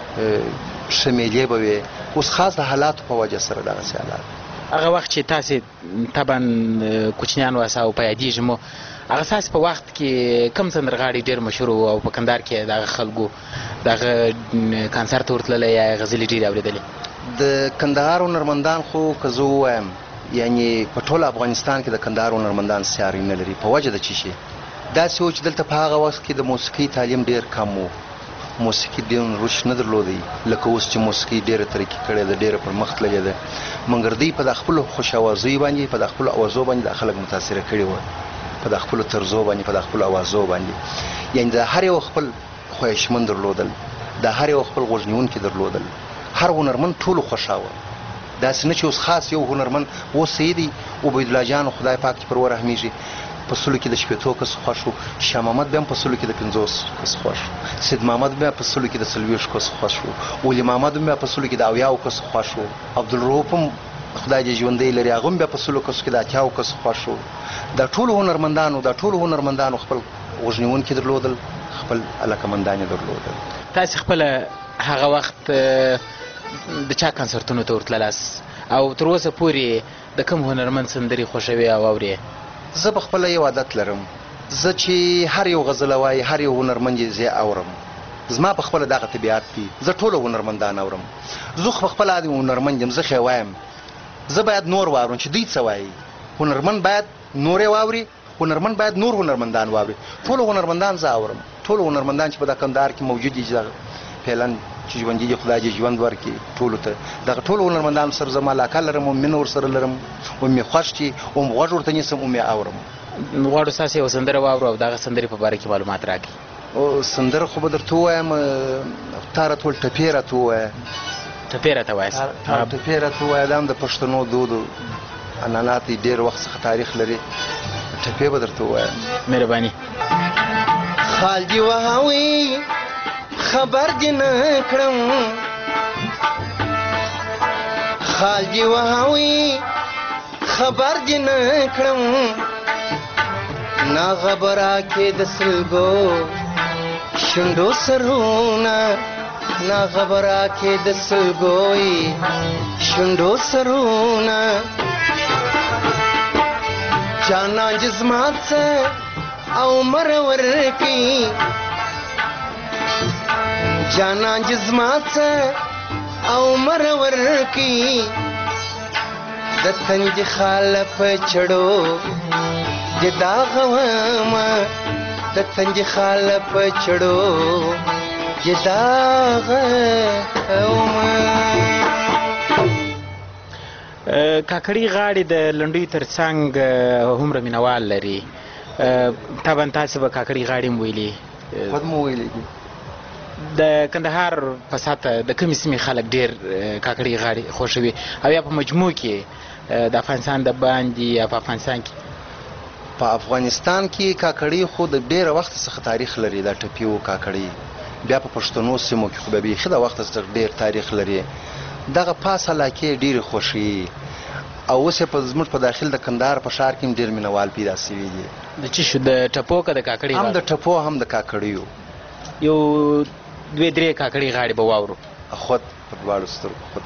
[SPEAKER 15] ښه میلې به وي اوس خاص د حالاتو په وجه سره دغسې حالات
[SPEAKER 14] هغه وخت چې تاسې طبعا کوچنیان واسه او په یادېږي مو هغه ستاسې په وخت کې کوم سندرغاړي ډېر مشهور وو او په کندهار کې دغه خلکو دغه کنسرت ته ورتللی یا غزلې ډېرې اورېدلې
[SPEAKER 15] د کندهار هنرمندان خو که زه ووایم یعنې په ټول افغانستان کې د کندهار هنرمندان سیاري نه لري په وجه د څه شي داسې و چې دلته په هغه وخت کې د موسیقي تعلیم ډېر کم و موسیقي ډېر رشد نه درلودی لکه اوس چې موسیقي ډېره ترقي کړې ده ډېره پرمخ تللې ده مګر دوی په د خپلو خوش اوازیو باندې په د خپلو اوازو باندې د خلک متاثره کړي وه په د خپلو طرزو باندې په د خپلو اوازو باندې یعنې د هر یو خپل خواهشمند درلودل د هر یو خپل غوږ نیونکي درلودل هر هنرمند ټولو خوښاوه داسې نه چې اوس خاص یو هنرمند اوس سیدي عبیدالله جان خدای پاک چې پر ورحمیږي په سلو کې د شپېتو کس خوښ و شاه محمد بیا هم په سلو کې د پنځوس کس خوښ و سید محمد بیا په سلو کې د څلوېښت کس خوښ و ولی محمد بیا په سلو کې د اویاو کس خوښ و عبدالرؤف هم خدای دې ژوندی لري هغه هم بیا په سلو کسو کې د اتیاو کس خوښ و دا ټولو هنرمندانو دا ټولو هنرمندانو خپل غوږ نیونکي درلودل خپل علاقمندان یې درلودل
[SPEAKER 14] تاسې خپله هغه وخت د چا کنسرتونو ته ورتللاست او تر اوسه پورې د کوم هنرمند سندرې خوښوي او اورې
[SPEAKER 15] زه په خپله یو عادت لرم زه چې هر یو غزله وایي هر یو هنرمند یې زه اورم زما په خپله دغه طبیعت دی زه ټوله هنرمندان اورم زه خو په خپله عادي هنرمند یم زه ښې وایم زه باید نور واورم چې دوی څه وایي هنرمند باید نور یې واوري هنرمند باید نور هنرمندان واوري ټول هنرمندان زه اورم ټول هنرمندان چې په دغه کندهار کې موجود دي فعلا چې ژوندي دي خدای دې ژوند ورکړي ټولو ته دغه ټولو هنرمندانو سره زه علاقه لرم او مینه ورسره لرم او مې خوښ دي او غوږ ورته نیسم او مې اورم
[SPEAKER 14] غواړو ستاسې یوه سندره واورو او دغه سندرې په باره کې معلومات راکړي
[SPEAKER 15] او سندره خو به درته ووایم تا راته وویل ټپې راته ووایه
[SPEAKER 14] ټپې راته وایاست
[SPEAKER 15] ټپې راته ووایه دا هم د پښتنو دود عنعنات یې ډېر وخت څخه تاریخ لري ټپې به درته ووایم
[SPEAKER 14] مهرباني
[SPEAKER 16] خال دې وهوي خبر دې نه کړم خال دې وهوي خبر دې نه کړم نا خبره کې د سلګو شونډو سرونه نا خبره کې د سلګوي شونډو سرونه جانا جسمات سے او مرور کی جانا جسمات سے او مرور کی د تنج خالف چړو د داغ ما د تنج خالف چړو د داغ ما
[SPEAKER 14] کاکړي غاړې د لنډیو تر څنګ هومره مینوال لري طبعا تاسې به کاکړي غاړې هم ویلي
[SPEAKER 15] خود مو ویلي دي
[SPEAKER 14] د کندهار په ساته د کومې سیمې خلک ډېر کاکړي غاړې خوښوي او یا په مجموع کې د افغانستان د باندې یا په افغانستان کې
[SPEAKER 15] په افغانستان کې کاکړي خو د ډېره وخت څخه تاریخ لري دا ټپي و کاکړي بیا په پښتنو سیمو کې خو به بیخي د وخت څخه ډېر تاریخ لري دغه پاس علاقې ډېرې خوښي او اوس یې په زموږ په داخل د کندهار په ښار کې هم ډېر مینوال پیدا سوي دي
[SPEAKER 14] د څه شو د ټپو که د کاکړي
[SPEAKER 15] هم د ټپو هم د کاکړیو
[SPEAKER 14] یو دوې درې کاکړي غاړې به واورو
[SPEAKER 15] خود په دواړو سترګو خود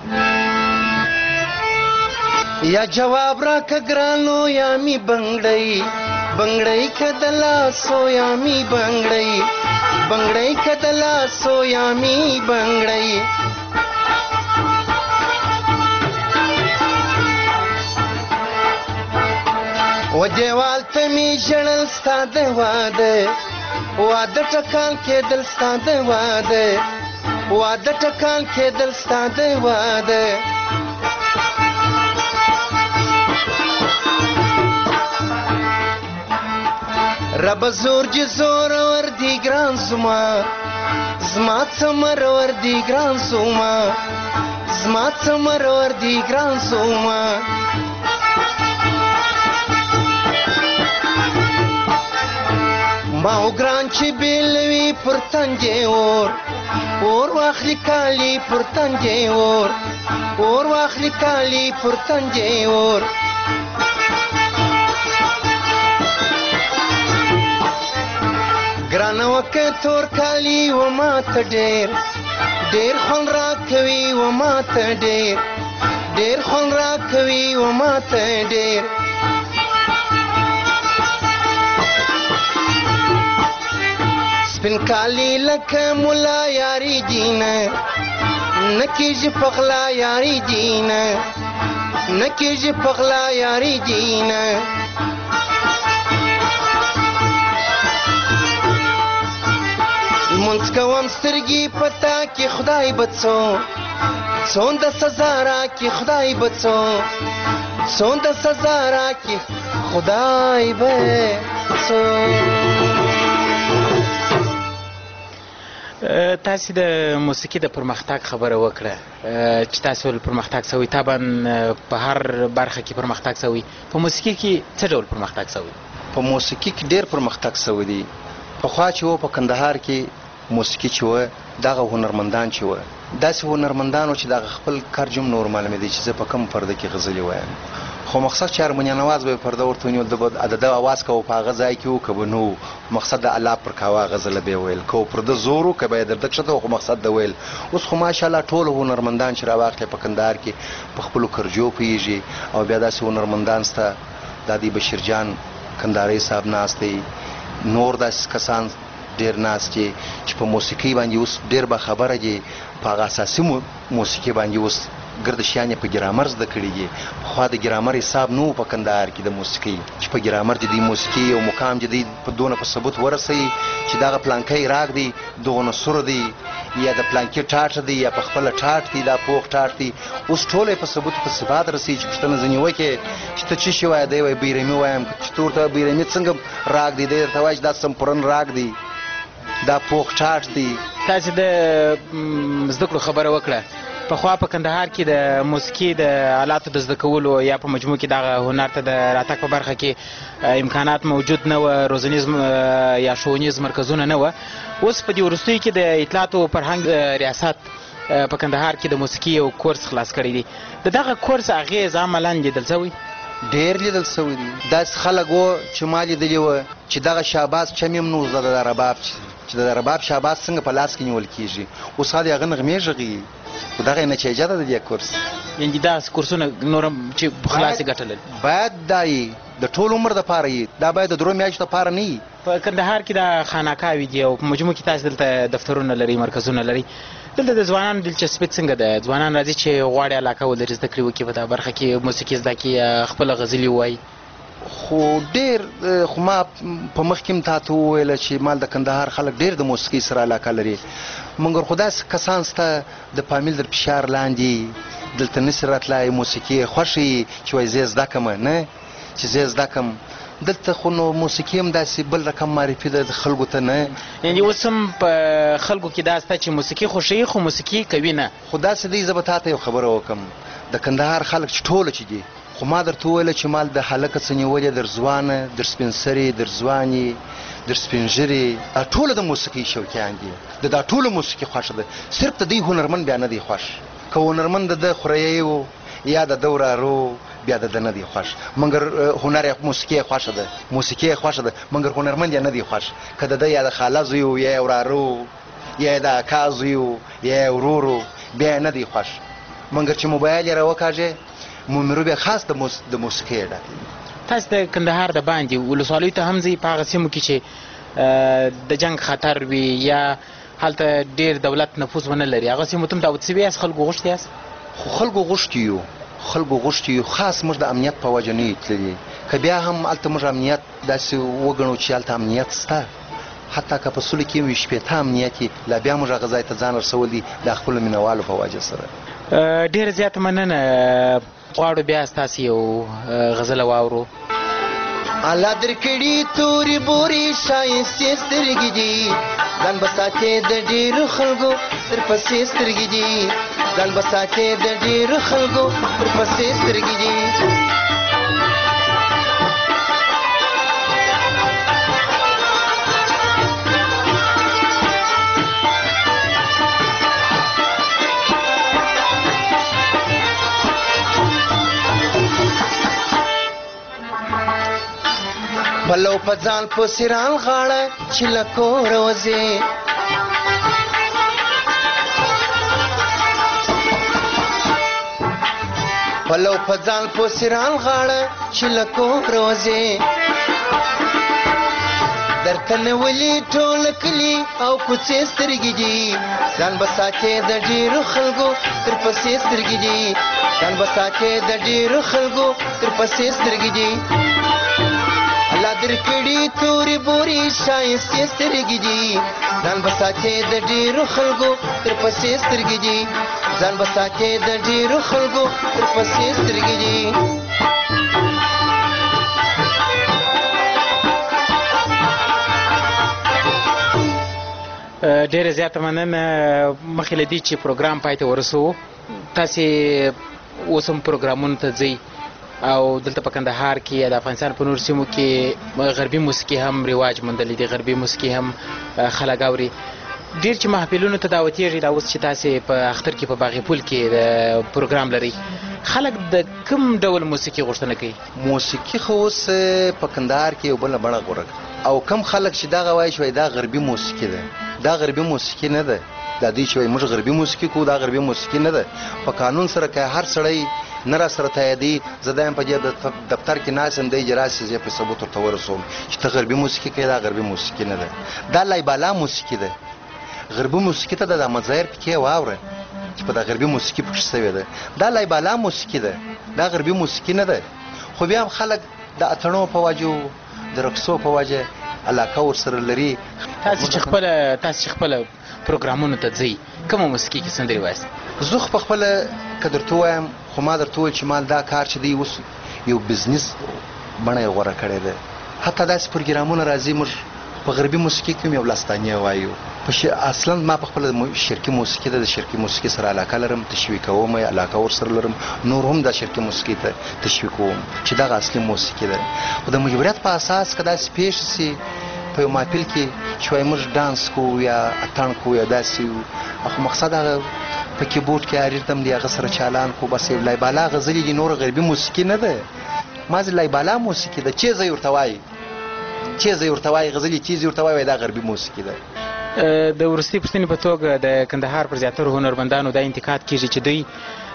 [SPEAKER 16] یا جواب را کګرانو یا می بنگړی بنگړی کدلا سو یا می بنگړی بنگړی کدلا سو یا می بنگړی و دیوال ته می ژړل ستا د واده واده ټکان کېدل ستا د واده واده ټکان کېدل ستا د واده رب زور جی زور ور دی ګران زما زما څمر ور دی ګران زما زما څمر ور دی ګران زما ځان چې بیلوي پر تندې اور اور واخلي کالي پر تندې اور اور واخلي کالي پر تندې اور ګرانه وکه تور کالي و ماته ډېر ډېر خوند راکوي و ماته ډېر ډېر خوند راکوي و ماته ډېر سپین کالي لکه ملا یاري دینه نه کېږي پخلا یاري دینه نه کېږي پخلا یاري دینه لمونځ کوم سترګې پتا کې خدای به څو څومره سزا راکړي خدای به څو څومره سزا راکړي خدای به څو.
[SPEAKER 14] تاسو د موسیقي د پرمختګ خبره وکړه چې تاسو ول پرمختګ سوي طبعا په هر برخه کې پرمختګ سوي په موسیقي کې څه ډول پرمختګ سوي؟
[SPEAKER 15] په موسیقي کې ډېر پرمختګ سوي دي. پخوا چې و په کندهار کې موسیقي چې و دغه هنرمندان چې و داسې هنرمندانو چې دغه خپل کار جم نور معلومې دي چې زه په کوم پرده کې غزلې وایم خو مقصد چې هارمونیان اواز به پرده ورته ونیول د د اواز کوو په هغه ځای کې و که به نه و مقصد د الله پر کاوه غزله به ویل که پرده زور و که به یې درده کښته خو مقصد د ویل. اوس خو ماشاءالله ټول هنرمندان چې راواخلې په کندهار کې په خپلو کرجو پوهېږي او بیا داسې هنرمندان شته دا دی بشیر جان کندهاري صاحب ناست دی نور داسې کسان ډېر ناست دي چې په موسیقي باندې اوس ډېر به خبره دي په هغه اساسي موسیقي باندې اوس ګرد شیان په ګرامر زده کړي دي. پخوا د ګرامر حساب نه و په کندهار کې د موسیقي چې په ګرامر چې دی موسیقي او مقام چې دی په دونه په ثبوت ورسوي چې دغه پلانکی راګ دی دغه سور دی یا د پلانکی ټاټ دی یا په خپل ټاټ دی دا پوخ ټاټ دی اوس ټول په ثبوت په ثبات رسي چې پښتنه ځنی وکي چې ته چې شوای دی وای بیرمی وایم چې تور ته بیرمی څنګه راګ دی د توای دا سمپورن راګ دی دا پوخ ټاټ دی.
[SPEAKER 14] تاسو د زده کړو خبره وکړه پخوا په کندهار کې د موسیقي د آلاتو د زده کولو یا په مجموع کې دغه هنر ته د راتګ په برخه کې امکانات موجود نه و روزنیز یا ښوونیز مرکزونه نه و. اوس په دې وروستیو کې د اطلاعاتو فرهنګ ریاست په کندهار کې د موسیقي یو کورس خلاص کړی دی د دغه کورس اغېز عملاً لیدل شوی؟
[SPEAKER 15] ډېر لیدل شوی دي. داسې خلک و چې ما لیدلي وه چې دغه شهباز چمیم نو زده د رباب چې د رباب شهباز څنګه په لاس کې نیول کېږي اوس هغه د هغه نغمې غږي خو دغه نتیجه ده د دې کورس.
[SPEAKER 14] یعنې داسې کورسونه نور هم چې خلاصې ګټه لري
[SPEAKER 15] باید دا یي د ټول عمر دپاره یي دا باید د درو میاشتو دپاره نه یي.
[SPEAKER 14] په کندهار کې دا خانقاوې دي او په مجموع کې تاسو دلته دفترونه لري مرکزونه لري دلته د ځوانانو دلچسپي څنګه ده؟ ځوانان راځي چې غواړي علاقه ولري زده کړې وکړي په دا برخه کې موسیقي زده کړي خپله غزلې ووایي.
[SPEAKER 15] خو ډېر خو ما په مخکې هم تا ته وویله چې مال د کندهار خلک ډېر د موسیقۍ سره علاقه لري مګر خو داسې کسان شته د فامیل در فشار لاندې دلته نشي راتلی موسیقي خوښه یي چې وایي زه یې زده کړم نه چې زه یې زده کړم دلته خو نو موسیقي هم داسې بل رقم معرفي ده د خلکو ته نه.
[SPEAKER 14] یعنې اوس هم په خلکو کې دا شته چې موسیقي خوښوي خو موسیقي کوي نه.
[SPEAKER 15] خو داسې دی زه به تا ته یو خبره وکړم د کندهار خلک چې ټوله چې دي خو ما درته وویله چې مال د هلکه څه نیولې در ځوانه در سپین سرې در ځوانې در سپین ږیرې ټوله د موسیقۍ شوقیان دي د دا ټوله موسیقي خوښه ده صرف د دوی هنرمند بیا نه دی خوښ که هنرمند د ده خوریی و یا د ده ورارو بیا د ده نه دی خوښ مګر هنر یې موسیقي یې خوښه ده موسیقي یې خوښه ده مګر هنرمند یې نه دی خوښ که د ده یا د خاله زوی و یا یې ورارو یا یې د اکا زوی و یا یې ورورو بیا یې نه دی خوښ مګر چې موبایل یې راوکاږې مومرو بیا خاص د موسیقۍ ډک.
[SPEAKER 14] تاسو د کندهار د باندې ولسوالیو ته هم ځئ په هغه سیمو کې چې د جنګ خطر وي یا هلته ډېر دولت نفوذ ونه لري هغه سیمو ته هم دعوت شوي یاست خلکو غوښتي یاست؟
[SPEAKER 15] خو خلکو غوښتي یو خلکو غوښتي یو خاص موږ د امنیت په وجه نه یو تللي که بیا هم هلته موږ امنیت داسې وګڼو چې هلته امنیت شته حتی که په سلو کې وي شپېته امنیت یې لا بیا موږ هغه ځای ته ځان رسول دي د خپلو مینهوالو په وجه سره.
[SPEAKER 14] ډېره زیاته مننه غواړو بیا ستاسې یو غزله واورو.
[SPEAKER 16] الله درکړي تورې بورې ښایستې سترګې دي ځان به ساتې د ډېرو خلکو درپسې سترګې دي ځان به ساتې د ډېرو خلکو درپسې سترګې دي پلو په ځان په سیران غاړه چې له کوره وځې پلو په ځان په سیران غاړه چې له کوره وځې درته نیولي ټول کلي او کوڅې سترګې دي ځان به ساتې د ډېرو خلکو تر پسې سترګې دي ځان به ساتې د ډېرو خلکو تر پسې سترګې دي الله درکړي تورې بورې ښایستې سترګې دي ځان به ساتې د ډېرو خلکو تر پسې سترګې دي ځان به ساتې د ډېرو خلکو تر پسې سترګې دي
[SPEAKER 14] ډیره زیاته مننه. مخکې له دې چې پروګرام پای ته ورسوو تاسې اوس هم پروګرامونو ته ځئ او دلته په کندهار کې د افغانستان په نور سیمو کې غربي موسیقي هم رواج موندلی دی غربي موسیقي هم خلک اوري ډېر چې محفلونو ته دعوتېږي دا اوس چې تاسې په اختر کې په باغ پول کې د پروګرام لرئ خلک د کوم ډول موسیقي غوښتنه کوي؟
[SPEAKER 15] موسیقي خو اوس په کندهار کې یو بله بڼه غوره او کم خلک چې دغه وایي چې دا غربي موسیقي ده دا غربي موسیقي نه ده دا دوی چې وایي موږ غربي موسیقي کوو دا غربي موسیقي نه ده په قانون سره که هر سړی نه را سره تاییدي زه دا یم په دې دفتر کې ناست یم دی چې راسي زه په ثبوت ورته ورسوم چې ته غربي موسیقي کوې دا غربي موسیقي نه ده دا لایبالا موسیقي ده غربي موسیقي ته د مظاهر پکې واوره چې په دا غربي موسیقي پکې شوې ده دا لایبالا موسیقي ده دا غربي موسیقي نه ده خو بیا هم خلک د اتڼو په وجه د رقصو په وجه علاقه ورسره لري.
[SPEAKER 14] تاسې چې خپله تاسې چې خپله پروګرامونو ته ځئ کومه موسیقي کې سندرې وایاست؟
[SPEAKER 15] زه خو پخپله که درته ووایم خو ما درته وویل چې ما دا کار چې دی اوس یو بزنس بڼه یې غوره کړې ده حتی داسې پروګرامونه راځي موږ په غربي موسیقي کې هم یو لاستانیه وایو اصلا ما پخپله شرقي موسیقي ده د شرقي موسیقي سره علاقه لرم تشویقوم یې علاقه ورسره لرم نور هم دا شرقي موسیقي ته تشویقوم چې دغه اصلي موسیقي ده خو د مجبوریت په اساس که داسې پیښ شي په یو محفل کې چې وایي موږ ډانس کوو یا اتڼ کوو یا داسې خو مقصد هغه په کیبورډ کې اریردم دی هغه سره چالان کو بس یو لایبالا غزلې دي نور غربي موسیقي نه ده ما زه لایبالا موسیقي ده چې زه ورته وایي چې زه ورته وایي غزلې چې زه ورته وایي دا غربي موسیقي ده.
[SPEAKER 14] د وروستۍ پوښتنې په توګه د کندهار پر زیاترو هنرمندانو دا انتقاد کېږي چې دوی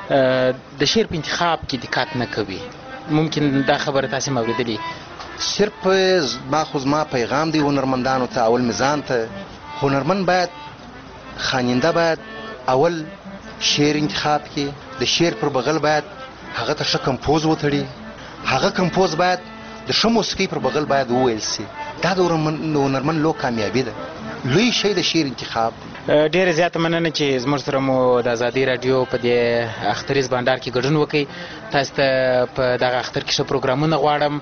[SPEAKER 14] د شعر په انتخاب کې دقت نه کوي ممکن دا خبره تاسې هم اورېدلې
[SPEAKER 15] صرف ما خو زما پیغام دی هنرمندانو ته اول میزان ته هنرمند باید خواننده باید اول شعر انتخاب کې د شعر پر بغل باید هغه ته ښه کمپوز وتړي هغه کمپوز باید د ښه موسیقۍ پر بغل باید وویل سي دا د هنرمند لو کامیابي ده لوی شی د شعر انتخاب
[SPEAKER 14] ډېره زیاته مننه چې زموږ سره مو د ازادۍ راډیو په دې اختریز بانډار کې ګډون وکړئ تاسو ته په دغه اختر کې ښه پروګرامونه غواړم.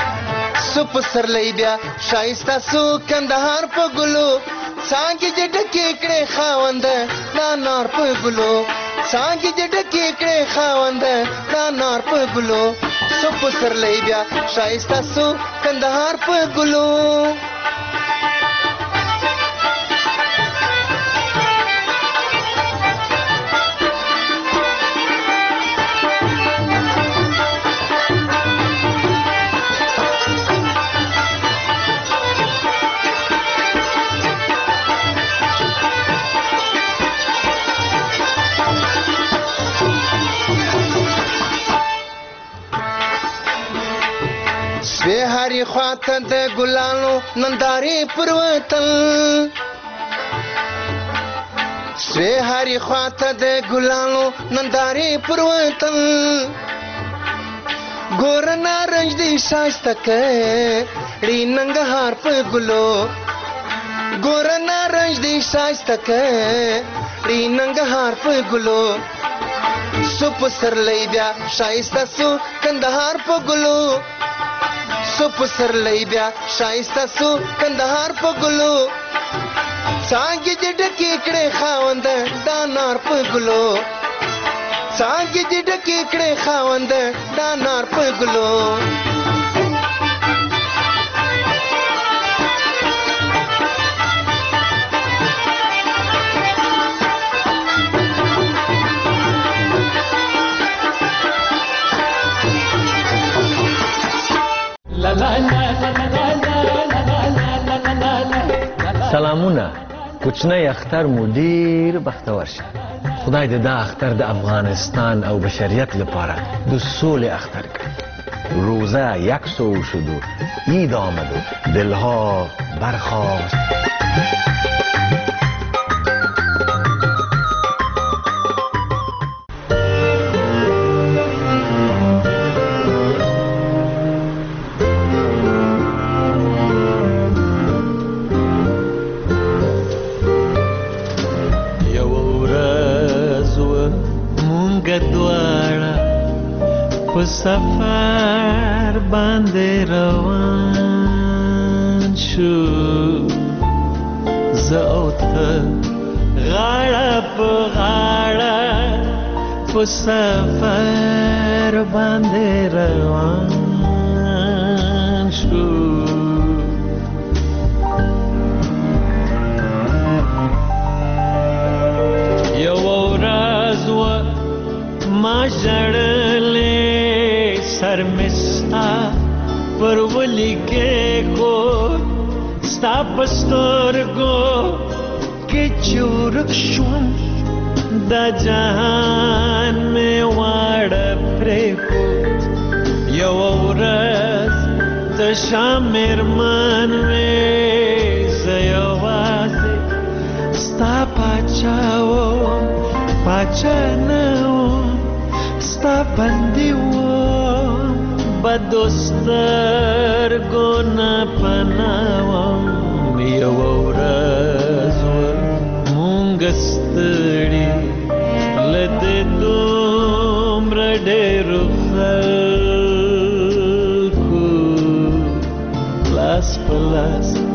[SPEAKER 16] سو پسرلی بیا ښایسته سو کندهار په ګلو څانګې دې ډکې کړې خاونده دا نار په ګلو څانګې دې ډکې کړې خاونده دا نار په ګلو سو پسرلی بیا ښایسته سو کندهار په ګلو. سوی هری خواته د ګلانو نندارې پر وطن سوی هری خواته د ګلانو نندارې پر وطن ګور نارنج دی ښایسته کړي ننګرهار په ګلو ګور نارنج دی ښایسته کړي ننګرهار په ګلو سو پسرلی بیا ښایسته سو کندهار په ګلو سو پسرلی بیا ښایسته سو کندهار په ګلو څانګې دې ډکې کړې خاونده دا نار په ګلو څانګې دې ډکې کړې خاونده دا نار په ګلو.
[SPEAKER 17] سلامونه کوچنی اختر مو ډیر بختور شه. خدای دې دا اختر د افغانستان او بشریت لپاره د سولې اختر کړي. روزه یک سو شد و عید آمد و دلها برخاست.
[SPEAKER 7] سفر باندې روان شو زه او ته غاړه په غاړه په سفر باندې روان شو. یو ورځ و ما ژړلې سر مستا پر ولی کې کو ستا پسترګو کې چورک شوم دا جهان مې واړه پرې کو. یو ورځ ته شامر من وې زه یوازې ستا پاچا وم پاچا نه وم ستا بندي وم بدوسترګو نه پناوم. یو ورځ مونږ ستړي له دې دومره ډېرو خلکو لاس په لاس